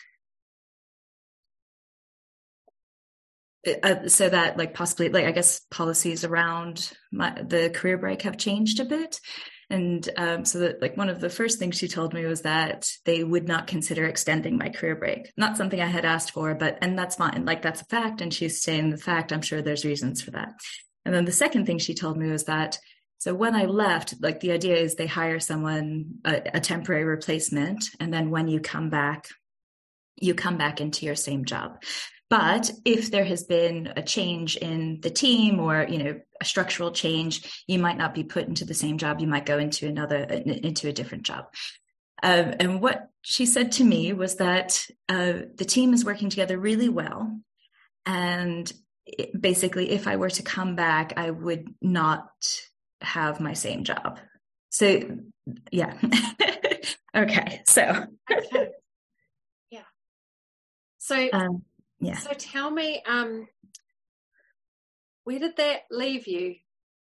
uh, so that like possibly like, I guess policies around my, the career break have changed a bit. And um, so that like one of the first things she told me was that they would not consider extending my career break. Not something I had asked for, but, and that's fine. Like that's a fact. And she's saying the fact, I'm sure there's reasons for that. And then the second thing she told me was that, so when I left, like the idea is they hire someone, a, a temporary replacement. And then when you come back, you come back into your same job. But if there has been a change in the team or, you know, a structural change, you might not be put into the same job. You might go into another, into a different job. Um, and what she said to me was that uh, the team is working together really well. And it, basically, if I were to come back, I would not have my same job. So, yeah. Okay. So, okay. Yeah. So, um, yeah. So tell me, um, where did that leave you?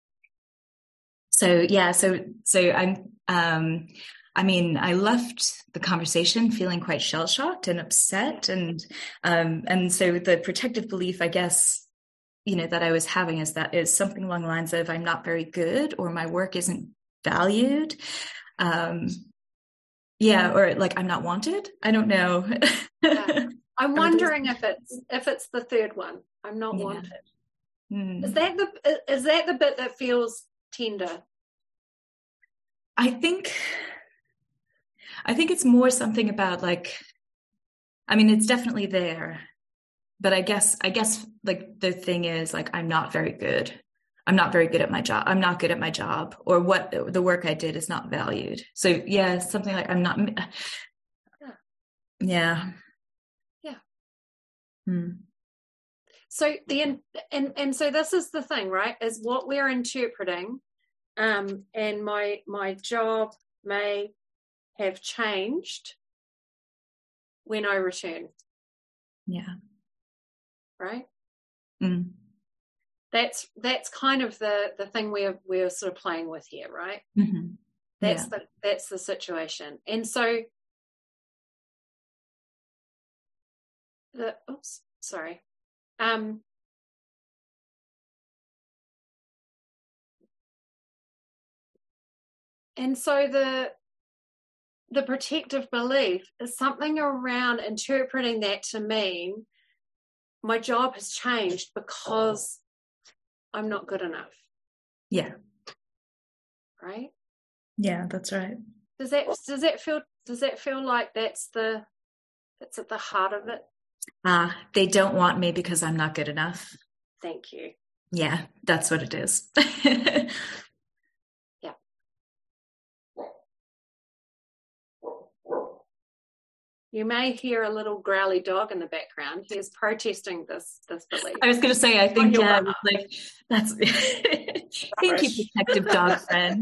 So, yeah, so, so I'm, um, I mean, I left the conversation feeling quite shell-shocked and upset. And, um, and so the protective belief, I guess, you know, that I was having is that is something along the lines of I'm not very good or my work isn't valued. Um, yeah. Or like, I'm not wanted. I don't know. Yeah. I'm wondering if it's if it's the third one. I'm not yeah. wanted. Mm. Is that the is that the bit that feels tender? I think I think it's more something about like, I mean, it's definitely there, but I guess I guess like the thing is like I'm not very good. I'm not very good at my job. I'm not good at my job, or what the work I did is not valued. So yeah, something like I'm not. Yeah. Yeah. Hmm. So the and and so this is the thing, right? Is what we're interpreting, um, and my my job may have changed when I return. Yeah. Right. Mm. That's that's kind of the the thing we're we're sort of playing with here, right? Mm-hmm. That's yeah. the that's the situation, and so. The oops, sorry. Um, and so the the protective belief is something around interpreting that to mean my job has changed because I'm not good enough. Yeah. Right? Yeah, that's right. Does that does that feel does that feel like that's the that's at the heart of it? Ah, uh, they don't want me because I'm not good enough. Thank you. Yeah, that's what it is. Yeah. You may hear a little growly dog in the background. He's protesting this this belief. I was going to say, I think, yeah, like that's. Thank you, protective dog friend.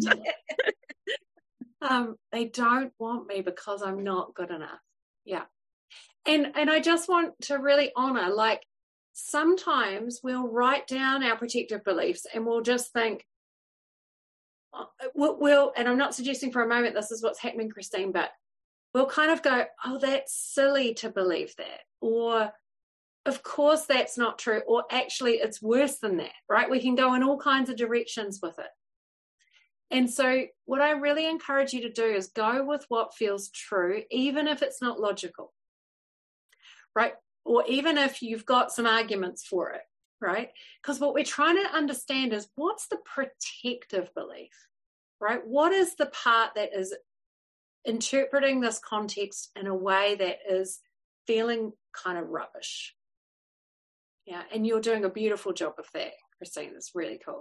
um, they don't want me because I'm not good enough. Yeah. And and I just want to really honor, like, sometimes we'll write down our protective beliefs and we'll just think, we'll, we'll, and I'm not suggesting for a moment this is what's happening, Christine, but we'll kind of go, oh, that's silly to believe that. Or, of course, that's not true. Or actually, it's worse than that, right? We can go in all kinds of directions with it. And so what I really encourage you to do is go with what feels true, even if it's not logical, right? Or even if you've got some arguments for it, right? Because what we're trying to understand is, what's the protective belief, right? What is the part that is interpreting this context in a way that is feeling kind of rubbish? Yeah, and you're doing a beautiful job of that, Christine. It's really cool.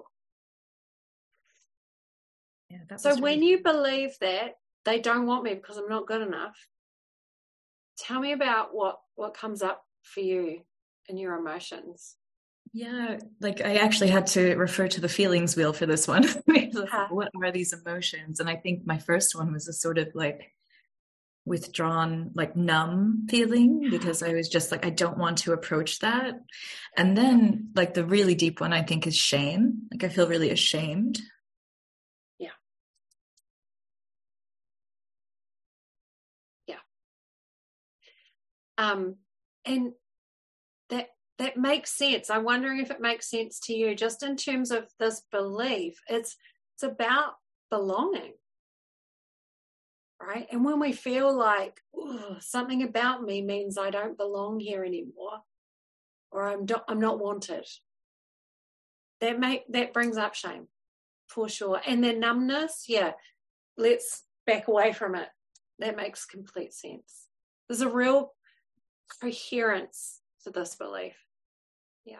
Yeah, that so was when really you believe that they don't want me because I'm not good enough, tell me about what, what comes up for you in your emotions. Yeah, like I actually had to refer to the feelings wheel for this one. Huh. What are these emotions? And I think my first one was a sort of like withdrawn, like numb feeling, because I was just like, I don't want to approach that. And then like the really deep one, I think, is shame. Like I feel really ashamed. Yeah. Yeah. Um, and that that makes sense. I'm wondering if it makes sense to you, just in terms of this belief. It's it's about belonging, right? And when we feel like, oh, something about me means I don't belong here anymore, or I'm do- I'm not wanted, that make that brings up shame for sure. And then numbness, yeah, let's back away from it. That makes complete sense. There's a real coherence to this belief. Yeah.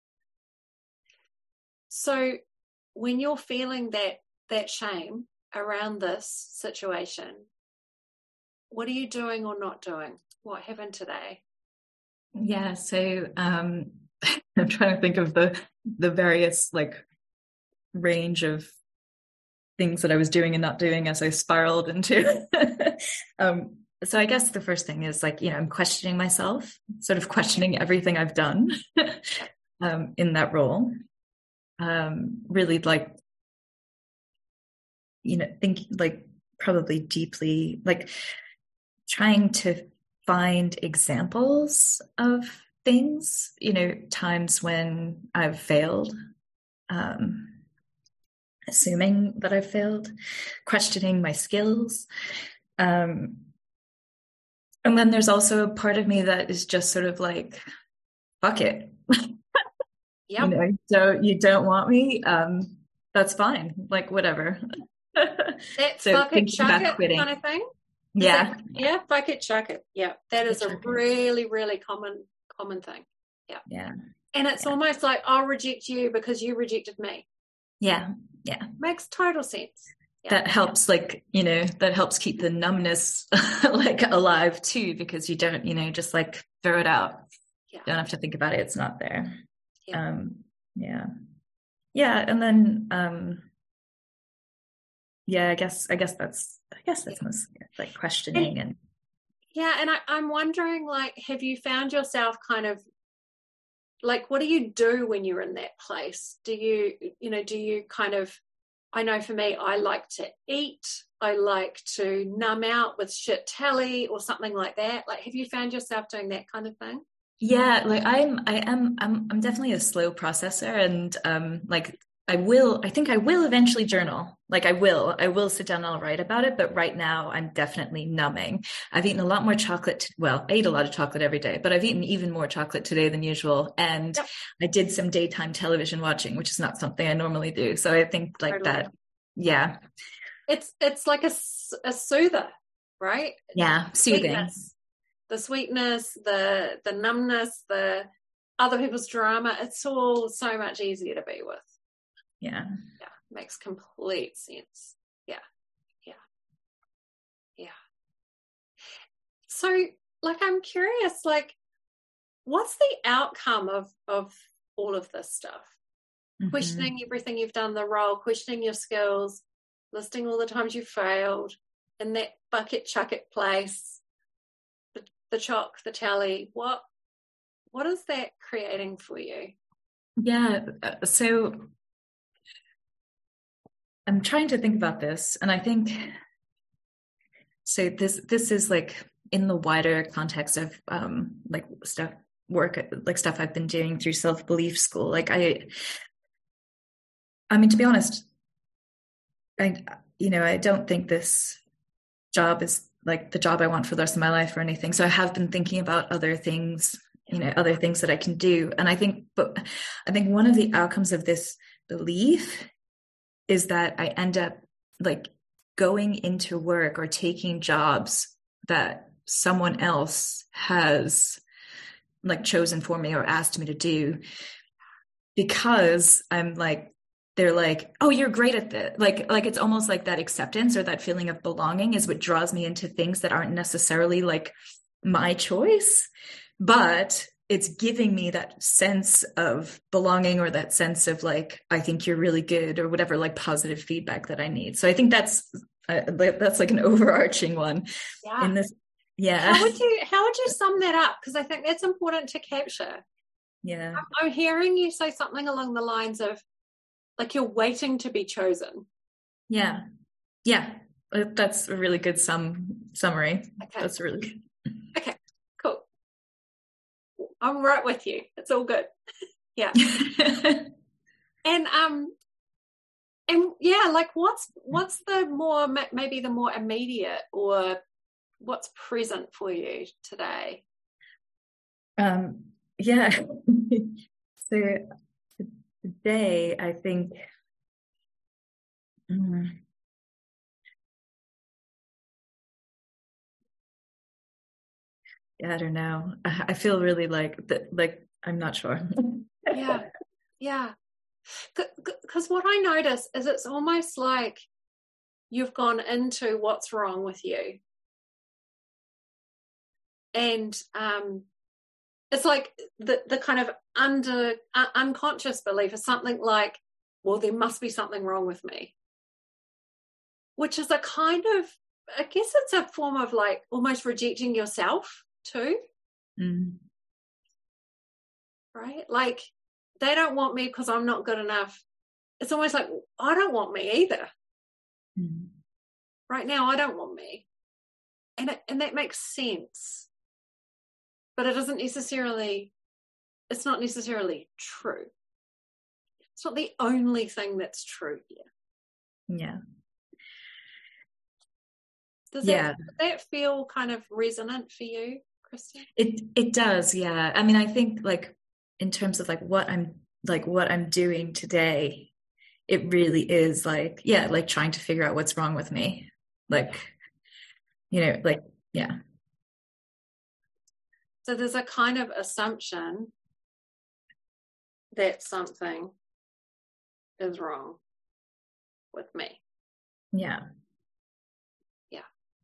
So when you're feeling that that shame around this situation, what are you doing or not doing? What happened today? Yeah, so um I'm trying to think of the the various like range of things that I was doing and not doing as I spiraled into um so I guess the first thing is like, you know, I'm questioning myself, sort of questioning everything I've done um, in that role. Um, really like, you know, think like probably deeply, like trying to find examples of things, you know, times when I've failed, um, assuming that I've failed, questioning my skills. Um, And then there's also a part of me that is just sort of like, fuck it. Yep. You know, so you don't want me. Um, that's fine. Like, whatever. That's So fuck it, thinking chuck about it quitting. kind of thing. Is Yeah. that, yeah, fuck it, chuck it. Yeah. That is a Chuck it. really, really common, common thing. Yeah. Yeah. And it's Yeah. almost like, I'll reject you because you rejected me. Yeah. Yeah. Makes total sense. Yeah. That helps, like, you know, that helps keep the numbness like alive too, because you don't, you know, just like throw it out. Yeah. Don't have to think about it. It's not there. Yeah. Um, yeah. Yeah. And then, um, yeah, I guess, I guess that's, I guess that's Yeah. most like questioning and, Yeah, and I, I'm wondering, like, have you found yourself kind of, like, what do you do when you're in that place? Do you, you know, do you kind of, I know for me, I like to eat, I like to numb out with shit telly or something like that. Like, have you found yourself doing that kind of thing? yeah, like I'm, I am, I'm, I'm definitely a slow processor, and um, like I will, I think I will eventually journal. Like I will, I will sit down and I'll write about it. But right now, I'm definitely numbing. I've eaten a lot more chocolate. T- well, I eat a lot of chocolate every day, but I've eaten even more chocolate today than usual. And Yep. I did some daytime television watching, which is not something I normally do. So I think like Totally. that, yeah, It's it's like a, s- a soother, right? yeah, soothing. Sweetness. The sweetness, the the numbness, the other people's drama. It's all so much easier to be with. Yeah. Yeah, makes complete sense. Yeah, yeah, yeah. So, like, I'm curious, like, what's the outcome of of all of this stuff? Mhm. Questioning everything you've done, the role, questioning your skills, listing all the times you failed, in that bucket chuck it place, the, the chalk, the tally. What what is that creating for you? Yeah. uh, So I'm trying to think about this, and I think so this this is like in the wider context of um like stuff work like stuff I've been doing through self-belief school. Like I I mean, to be honest, I you know I don't think this job is like the job I want for the rest of my life or anything. So I have been thinking about other things, you know, other things that I can do. And I think, but I think one of the outcomes of this belief is that I end up like going into work or taking jobs that someone else has like chosen for me or asked me to do, because I'm like, they're like, oh, you're great at this. Like, like it's almost like that acceptance or that feeling of belonging is what draws me into things that aren't necessarily like my choice, but it's giving me that sense of belonging or that sense of like, I think you're really good or whatever, like positive feedback that I need. So I think that's, uh, that's like an overarching one yeah. in this. Yeah. How would you, how would you sum that up? Because I think that's important to capture. Yeah. I'm, I'm hearing you say something along the lines of like, you're waiting to be chosen. Yeah. Yeah. That's a really good sum summary. Okay. That's really good. Okay, cool. I'm right with you. It's all good. Yeah. and, um, and yeah, like what's, what's the more, maybe the more immediate or what's present for you today? Um, yeah. So today, I think, mm, yeah, I don't know. I, I feel really like, like, I'm not sure. yeah. Yeah. Because what I notice is it's almost like you've gone into what's wrong with you. And um, it's like the, the kind of under uh, unconscious belief is something like, well, there must be something wrong with me. Which is a kind of, I guess it's a form of like almost rejecting yourself too. Mm. Right? Like they don't want me because I'm not good enough. It's almost like, I don't want me either. Mm. Right now, I don't want me. And it, and that makes sense. But it isn't necessarily, it's not necessarily true. It's not the only thing that's true here. Yeah. Does yeah. that, does that feel kind of resonant for you, Kristen? It it does, yeah. I mean, I think like in terms of like what I'm like what I'm doing today, it really is like, yeah, like trying to figure out what's wrong with me. Like, you know, like, yeah. So there's a kind of assumption that something is wrong with me. Yeah. Yeah.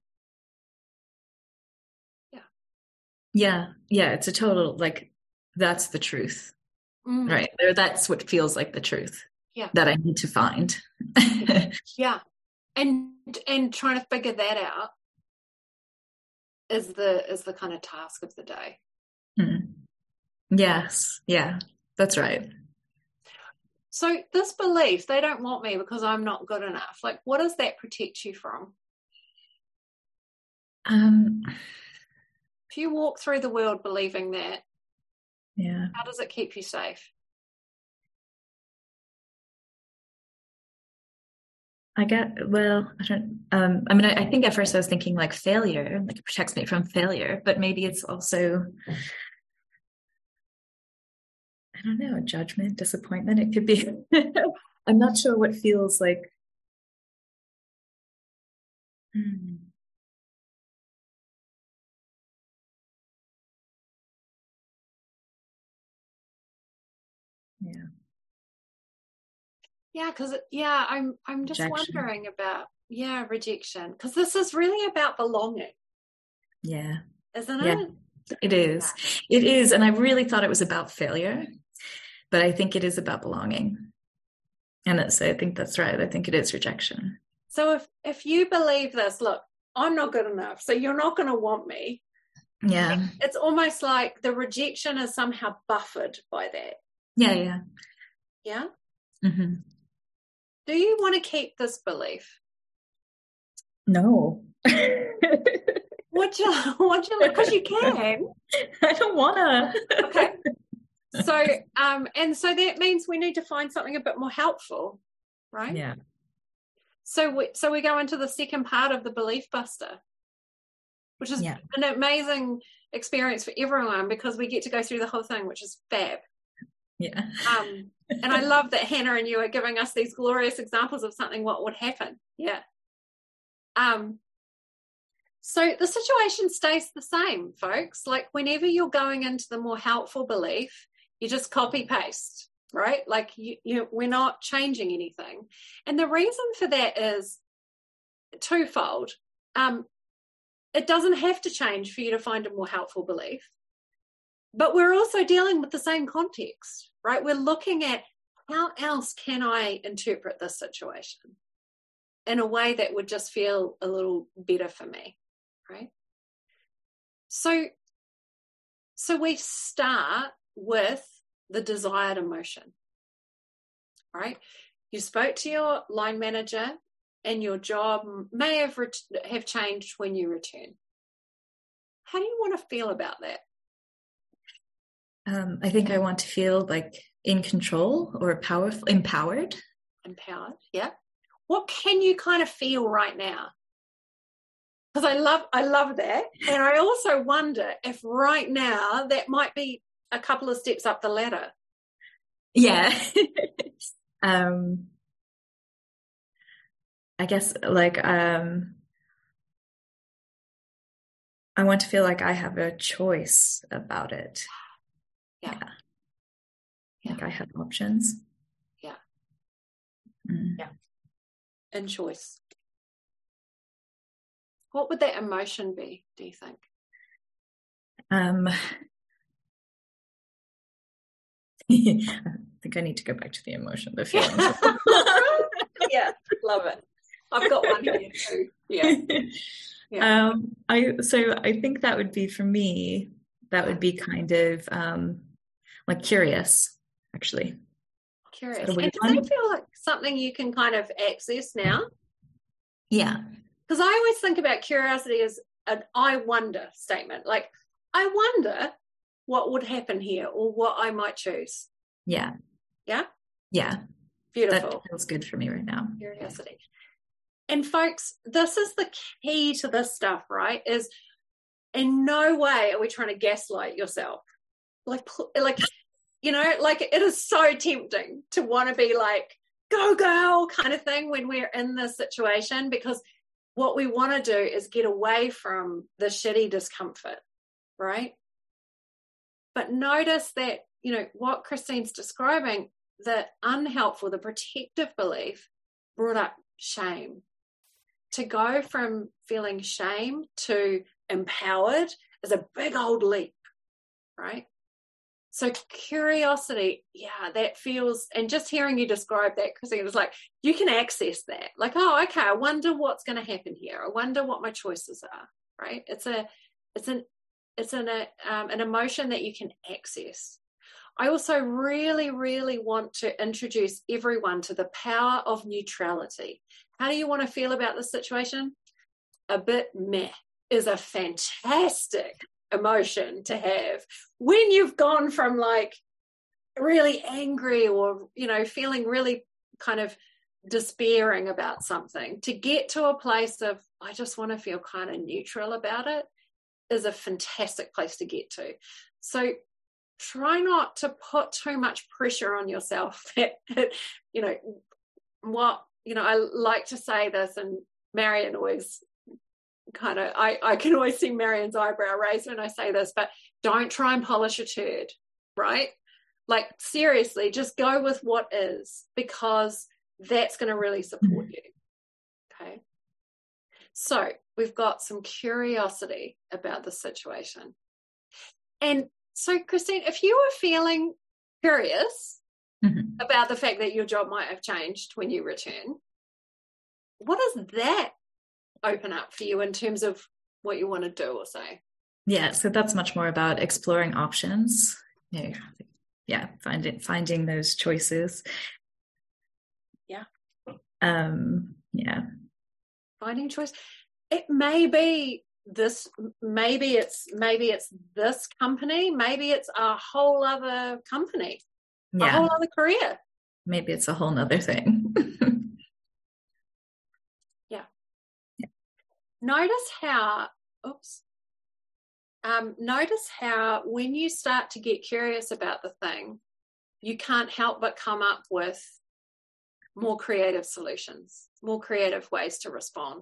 Yeah. Yeah. Yeah. It's a total, like, that's the truth. Mm. Right. Or that's what feels like the truth. Yeah. That I need to find. Yeah. And, and trying to figure that out is the, is the kind of task of the day. Mm. Yes. Yeah. That's right. So this belief, they don't want me because I'm not good enough. Like, what does that protect you from? Um, if you walk through the world believing that, yeah, how does it keep you safe? I get, well, I don't, um, I mean, I, I think at first I was thinking like failure, like it protects me from failure, but maybe it's also, I don't know, judgment, disappointment. It could be, I'm not sure what feels like. Hmm. Yeah. Yeah, because yeah, I'm I'm just rejection. wondering about yeah rejection, because this is really about belonging. Yeah, isn't yeah, it? It is. Yeah. It is, and I really thought it was about failure, but I think it is about belonging, and that's, I think that's right. I think it is rejection. So if if you believe this, look, I'm not good enough, so you're not going to want me. Yeah, it's almost like the rejection is somehow buffered by that. Yeah, yeah, yeah. Mm-hmm. Do you want to keep this belief? No. Would you? Would you? Because you can. I don't wanna. Okay. So, um, and so that means we need to find something a bit more helpful, right? Yeah. So we, so we go into the second part of the Belief Buster, which is yeah. an amazing experience for everyone because we get to go through the whole thing, which is fab. Yeah. Um, and I love that Hannah and you are giving us these glorious examples of something what would happen. Yeah. Um. So the situation stays the same, folks. Like whenever you're going into the more helpful belief, you just copy paste, right? Like you, you, we're not changing anything. And the reason for that is twofold. Um, it doesn't have to change for you to find a more helpful belief, but we're also dealing with the same context, right? We're looking at how else can I interpret this situation in a way that would just feel a little better for me, right? So, so we start with the desired emotion, right? You spoke to your line manager and your job may have ret- have changed when you return. How do you want to feel about that? Um, I think I want to feel like in control or powerful, empowered. Empowered, yeah. What can you kind of feel right now? Because I love, I love that. And I also wonder if right now that might be a couple of steps up the ladder. Yeah. um, I guess like, um, I want to feel like I have a choice about it. Yeah. yeah. Like I have options. Yeah. Mm. Yeah. And choice. What would that emotion be, do you think? Um, I think I need to go back to the emotion, the feeling. Yeah, love it. I've got one here too. Yeah. yeah. Um, I so I think that would be for me, that would be kind of um like curious, actually. Curious. And does that feel like something you can kind of access now? Yeah. Because I always think about curiosity as an I wonder statement. Like, I wonder what would happen here or what I might choose. Yeah. Yeah? Yeah. Beautiful. That feels good for me right now. Curiosity. And folks, this is the key to this stuff, right? Is in no way are we trying to gaslight yourself. Like, like, you know, like it is so tempting to want to be like, go girl kind of thing when we're in this situation, because what we want to do is get away from the shitty discomfort, right? But notice that, you know, what Christine's describing, the unhelpful, the protective belief brought up shame. To go from feeling shame to empowered is a big old leap, right? So curiosity, yeah, that feels, and just hearing you describe that, Christine, it was like, you can access that. Like, oh, okay, I wonder what's going to happen here. I wonder what my choices are, right? It's a, it's an, it's an, a, um, an emotion that you can access. I also really, really want to introduce everyone to the power of neutrality. How do you want to feel about this situation? A bit meh is a fantastic emotion to have when you've gone from like really angry or, you know, feeling really kind of despairing about something, to get to a place of I just want to feel kind of neutral about it is a fantastic place to get to. So try not to put too much pressure on yourself. You know what, you know, I like to say this, and Marion always kind of, I, I can always see Marion's eyebrow raised when I say this, but don't try and polish a turd, right? Like seriously, just go with what is, because that's going to really support you. Okay. So we've got some curiosity about the situation. And so, Christine, if you were feeling curious mm-hmm. about the fact that your job might have changed when you return, what does that open up for you in terms of what you want to do or say? Yeah, so that's much more about exploring options. Yeah, yeah, finding finding those choices. Yeah. Um, yeah. finding choice. It may be this, maybe it's, maybe it's this company, maybe it's a whole other company, yeah. a whole other career. Maybe it's a whole nother thing. yeah. yeah. Notice how, oops. Um, notice how when you start to get curious about the thing, you can't help but come up with more creative solutions, more creative ways to respond.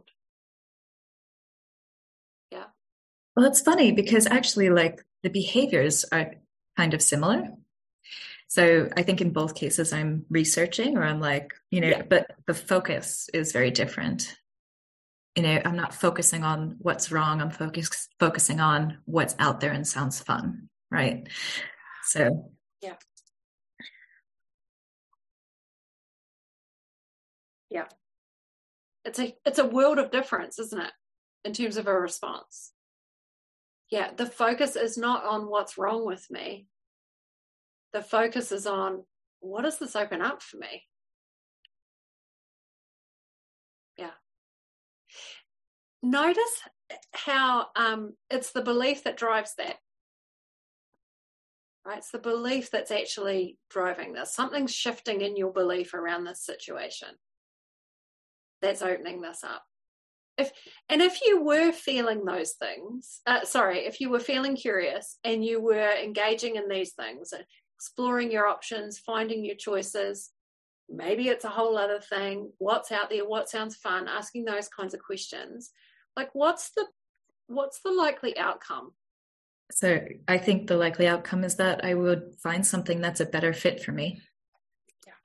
Yeah. Well, it's funny because actually, like, the behaviors are kind of similar. So I think in both cases I'm researching, or I'm like, you know, yeah. but the focus is very different. You know, I'm not focusing on what's wrong. I'm focus, focusing on what's out there and sounds fun, right? So, yeah. Yeah. It's a, it's a world of difference, isn't it? In terms of a response. Yeah. The focus is not on what's wrong with me. The focus is on, what does this open up for me? Yeah. Notice how um, it's the belief that drives that. Right? It's the belief that's actually driving this. Something's shifting in your belief around this situation that's opening this up. If and if you were feeling those things, uh, sorry, if you were feeling curious and you were engaging in these things, exploring your options, finding your choices, maybe it's a whole other thing, what's out there, what sounds fun, asking those kinds of questions. Like, what's the what's the likely outcome? So I think the likely outcome is that I would find something that's a better fit for me. Yeah.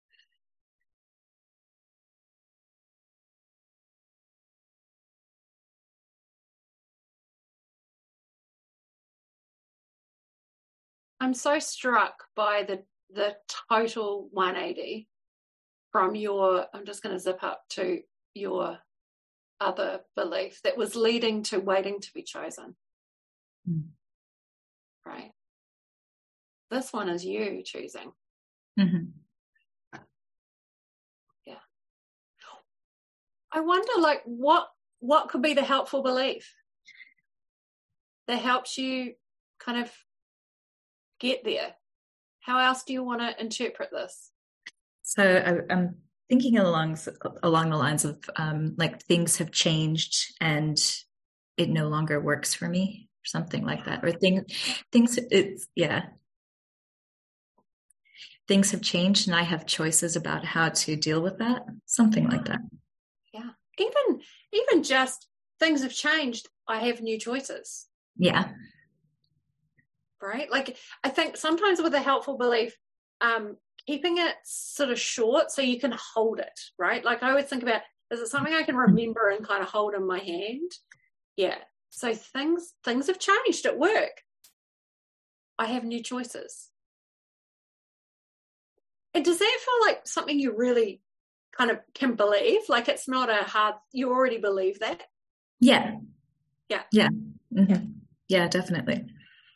I'm so struck by the the total one eighty from your, I'm just going to zip up to your other belief that was leading to waiting to be chosen. Mm. Right? This one is you choosing. Mm-hmm. Yeah. I wonder, like, what what could be the helpful belief that helps you kind of get there? How else do you want to interpret this? So I, I'm thinking along along the lines of um, like, things have changed and it no longer works for me, or something like that. Or things, things, it's yeah. Things have changed and I have choices about how to deal with that. Something like that. Yeah. Even even just things have changed. I have new choices. Yeah. Right? Like, I think sometimes with a helpful belief, um, keeping it sort of short so you can hold it, right? Like, I always think about, is it something I can remember and kind of hold in my hand? Yeah. So things things have changed at work. I have new choices. And does that feel like something you really kind of can believe? Like, it's not a hard, you already believe that? Yeah. Yeah. Yeah. Mm-hmm. Yeah. Yeah, definitely.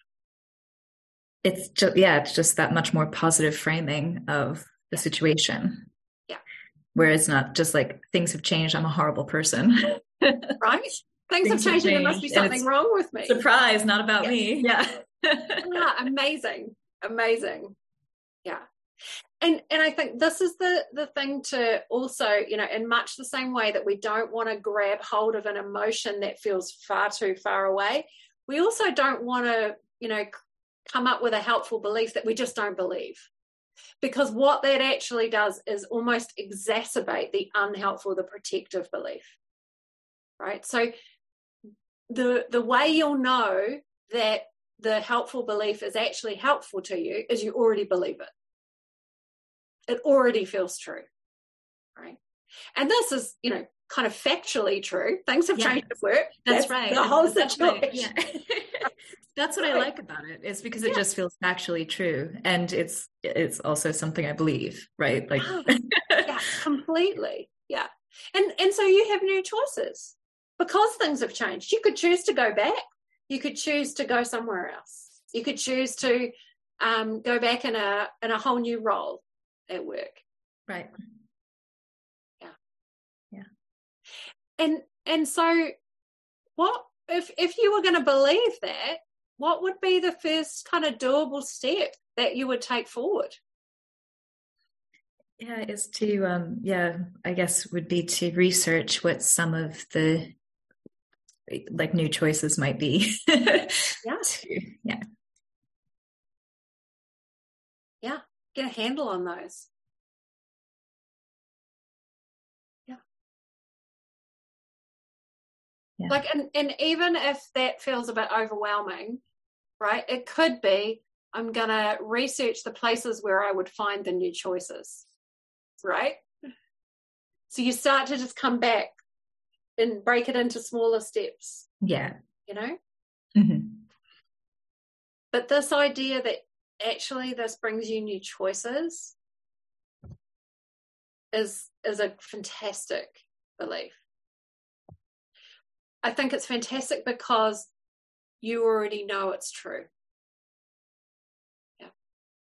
It's just, yeah, it's just that much more positive framing of the situation. Yeah. Where it's not just like, things have changed, I'm a horrible person. Right? Things, things have changed, and there must be something wrong with me. Surprise, not about yeah. me. Yeah. Yeah. Amazing. Amazing. Yeah. And and I think this is the, the thing to also, you know, in much the same way that we don't want to grab hold of an emotion that feels far too far away, we also don't want to, you know, come up with a helpful belief that we just don't believe. Because what that actually does is almost exacerbate the unhelpful, the protective belief. Right? So the the way you'll know that the helpful belief is actually helpful to you is you already believe it. It already feels true, right? And this is, you know, kind of factually true. Things have yeah. changed at work. That's, That's right. The whole That's situation. Right. Yeah. That's what right. I like about it. Is because it yeah. just feels factually true, and it's it's also something I believe, right? Like, yeah, completely, yeah. And and so you have new choices because things have changed. You could choose to go back. You could choose to go somewhere else. You could choose to um, go back in a in a whole new role at work. Right. Yeah. Yeah. and and so what if if you were going to believe that, what would be the first kind of doable step that you would take forward? Yeah, is to um yeah, I guess would be to research what some of the like new choices might be. Yeah. to, yeah. Yeah. Get a handle on those. Yeah. Yeah. Like, and, and even if that feels a bit overwhelming, right? It could be, I'm going to research the places where I would find the new choices, right? So you start to just come back and break it into smaller steps. Yeah. You know? Mm-hmm. But this idea that actually this brings you new choices is, is a fantastic belief. I think it's fantastic because you already know it's true. Yeah.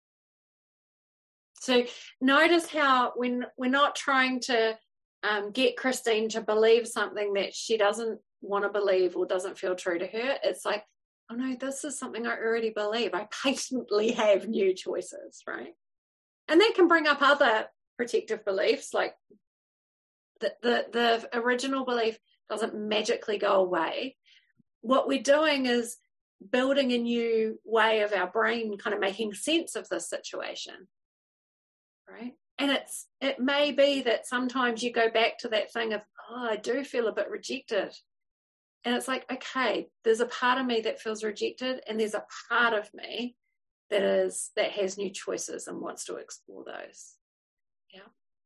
So notice how when we're not trying to um, get Christine to believe something that she doesn't want to believe or doesn't feel true to her, it's like, oh no, this is something I already believe. I patently have new choices, right? And that can bring up other protective beliefs, like the the, the original belief doesn't magically go away. What we're doing is building a new way of our brain kind of making sense of this situation, right? And it's it may be that sometimes you go back to that thing of, oh, I do feel a bit rejected. And it's like, okay, there's a part of me that feels rejected, and there's a part of me that is that has new choices and wants to explore those. Yeah.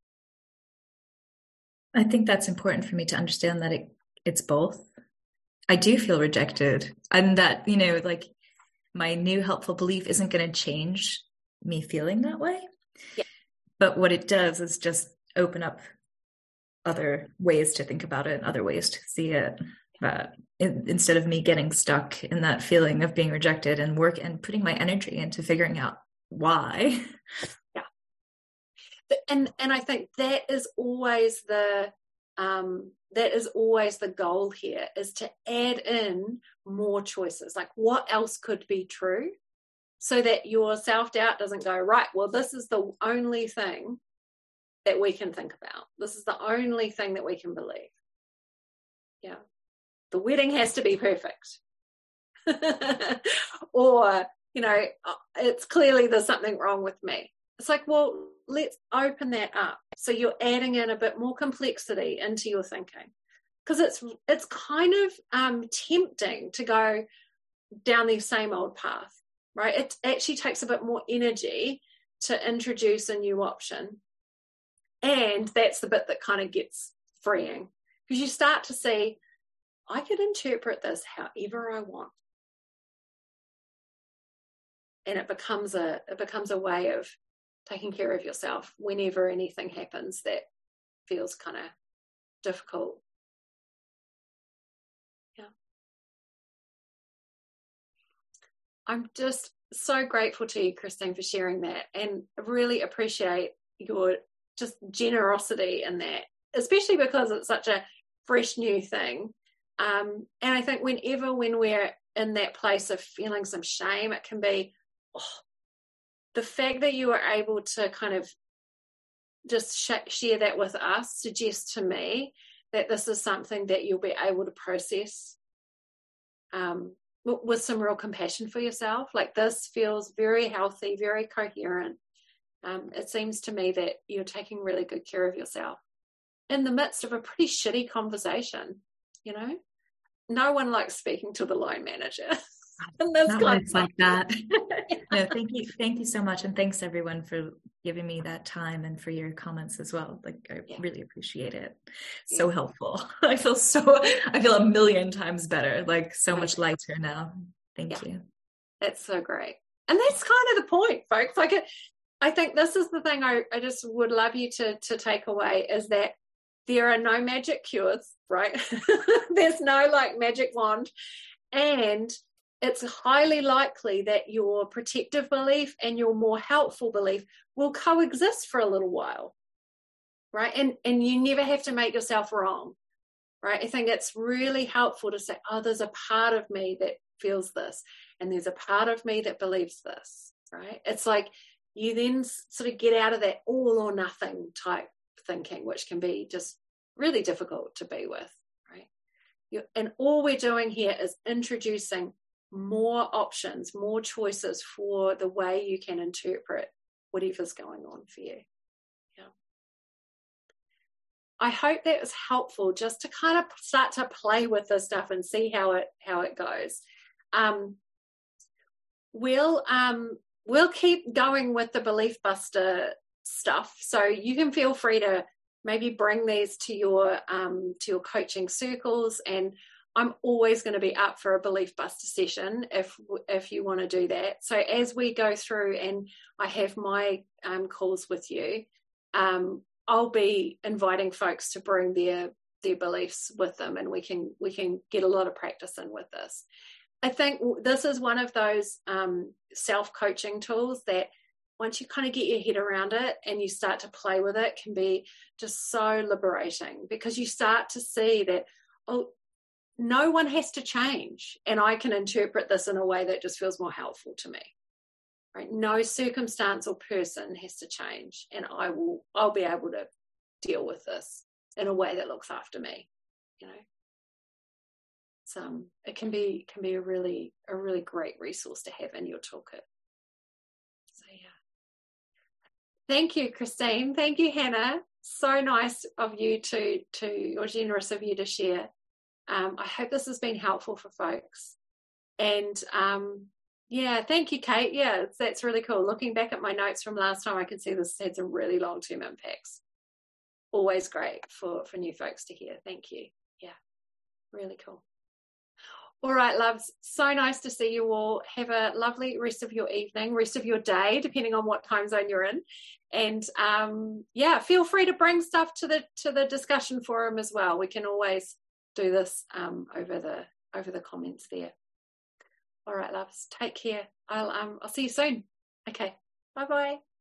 I think that's important for me to understand that it, it's both. I do feel rejected, and that, you know, like my new helpful belief isn't going to change me feeling that way. Yeah. But what it does is just open up other ways to think about it, other ways to see it. But in, instead of me getting stuck in that feeling of being rejected and work and putting my energy into figuring out why. Yeah. And and I think that is always the um, that is always the goal here, is to add in more choices. Like, what else could be true, so that your self-doubt doesn't go, right, well, this is the only thing that we can think about. This is the only thing that we can believe. Yeah. The wedding has to be perfect. Or, you know, it's clearly there's something wrong with me. It's like, well, let's open that up. So you're adding in a bit more complexity into your thinking. Because it's it's kind of um, tempting to go down the same old path, right? It actually takes a bit more energy to introduce a new option. And that's the bit that kind of gets freeing. Because you start to see, I could interpret this however I want. And it becomes a it becomes a way of taking care of yourself whenever anything happens that feels kind of difficult. Yeah. I'm just so grateful to you, Christine, for sharing that, and really appreciate your just generosity in that, especially because it's such a fresh new thing. Um, and I think whenever when we're in that place of feeling some shame, it can be, oh, the fact that you were able to kind of just sh- share that with us suggests to me that this is something that you'll be able to process um, w- with some real compassion for yourself. Like, this feels very healthy, very coherent. Um, it seems to me that you're taking really good care of yourself in the midst of a pretty shitty conversation. You know, no one likes speaking to the line manager. And that's Not when it's like that. No, thank you, thank you so much, and thanks everyone for giving me that time and for your comments as well. Like, I yeah. really appreciate it. So yeah. helpful. I feel so. I feel a million times better. Like, so much lighter now. Thank yeah. you. That's so great, and that's kind of the point, folks. Like, it, I think this is the thing I, I just would love you to to take away, is that there are no magic cures, right? There's no like magic wand, and it's highly likely that your protective belief and your more helpful belief will coexist for a little while, right? And and you never have to make yourself wrong, right? I think it's really helpful to say, oh, there's a part of me that feels this, and there's a part of me that believes this, right? It's like you then sort of get out of that all or nothing type thinking, which can be just really difficult to be with, right? You, and all we're doing here is introducing more options, more choices for the way you can interpret whatever's going on for you. Yeah. I hope that was helpful, just to kind of start to play with this stuff and see how it how it goes. Um, we'll um, we'll keep going with the Belief Buster stuff, so you can feel free to maybe bring these to your um, to your coaching circles, and I'm always going to be up for a Belief Buster session if if you want to do that. So as we go through and I have my um, calls with you, um, I'll be inviting folks to bring their their beliefs with them, and we can we can get a lot of practice in with this. I think this is one of those um, self-coaching tools that once you kind of get your head around it and you start to play with it, can be just so liberating, because you start to see that, oh, no one has to change, and I can interpret this in a way that just feels more helpful to me, right? No circumstance or person has to change, and I will, I'll be able to deal with this in a way that looks after me, you know. So um, it can be can be a really a really great resource to have in your toolkit. So yeah. Thank you, Christine. Thank you, Hannah. So nice of you to to or generous of you to share. Um, I hope this has been helpful for folks. And um, yeah, thank you, Kate. Yeah, that's really cool. Looking back at my notes from last time, I can see this had some really long-term impacts. Always great for, for new folks to hear. Thank you. Yeah, really cool. All right, loves. So nice to see you all. Have a lovely rest of your evening, rest of your day, depending on what time zone you're in. And um, yeah, feel free to bring stuff to the to the discussion forum as well. We can always do this um, over the over the comments there. All right, loves. Take care. I'll um I'll see you soon. Okay. Bye bye.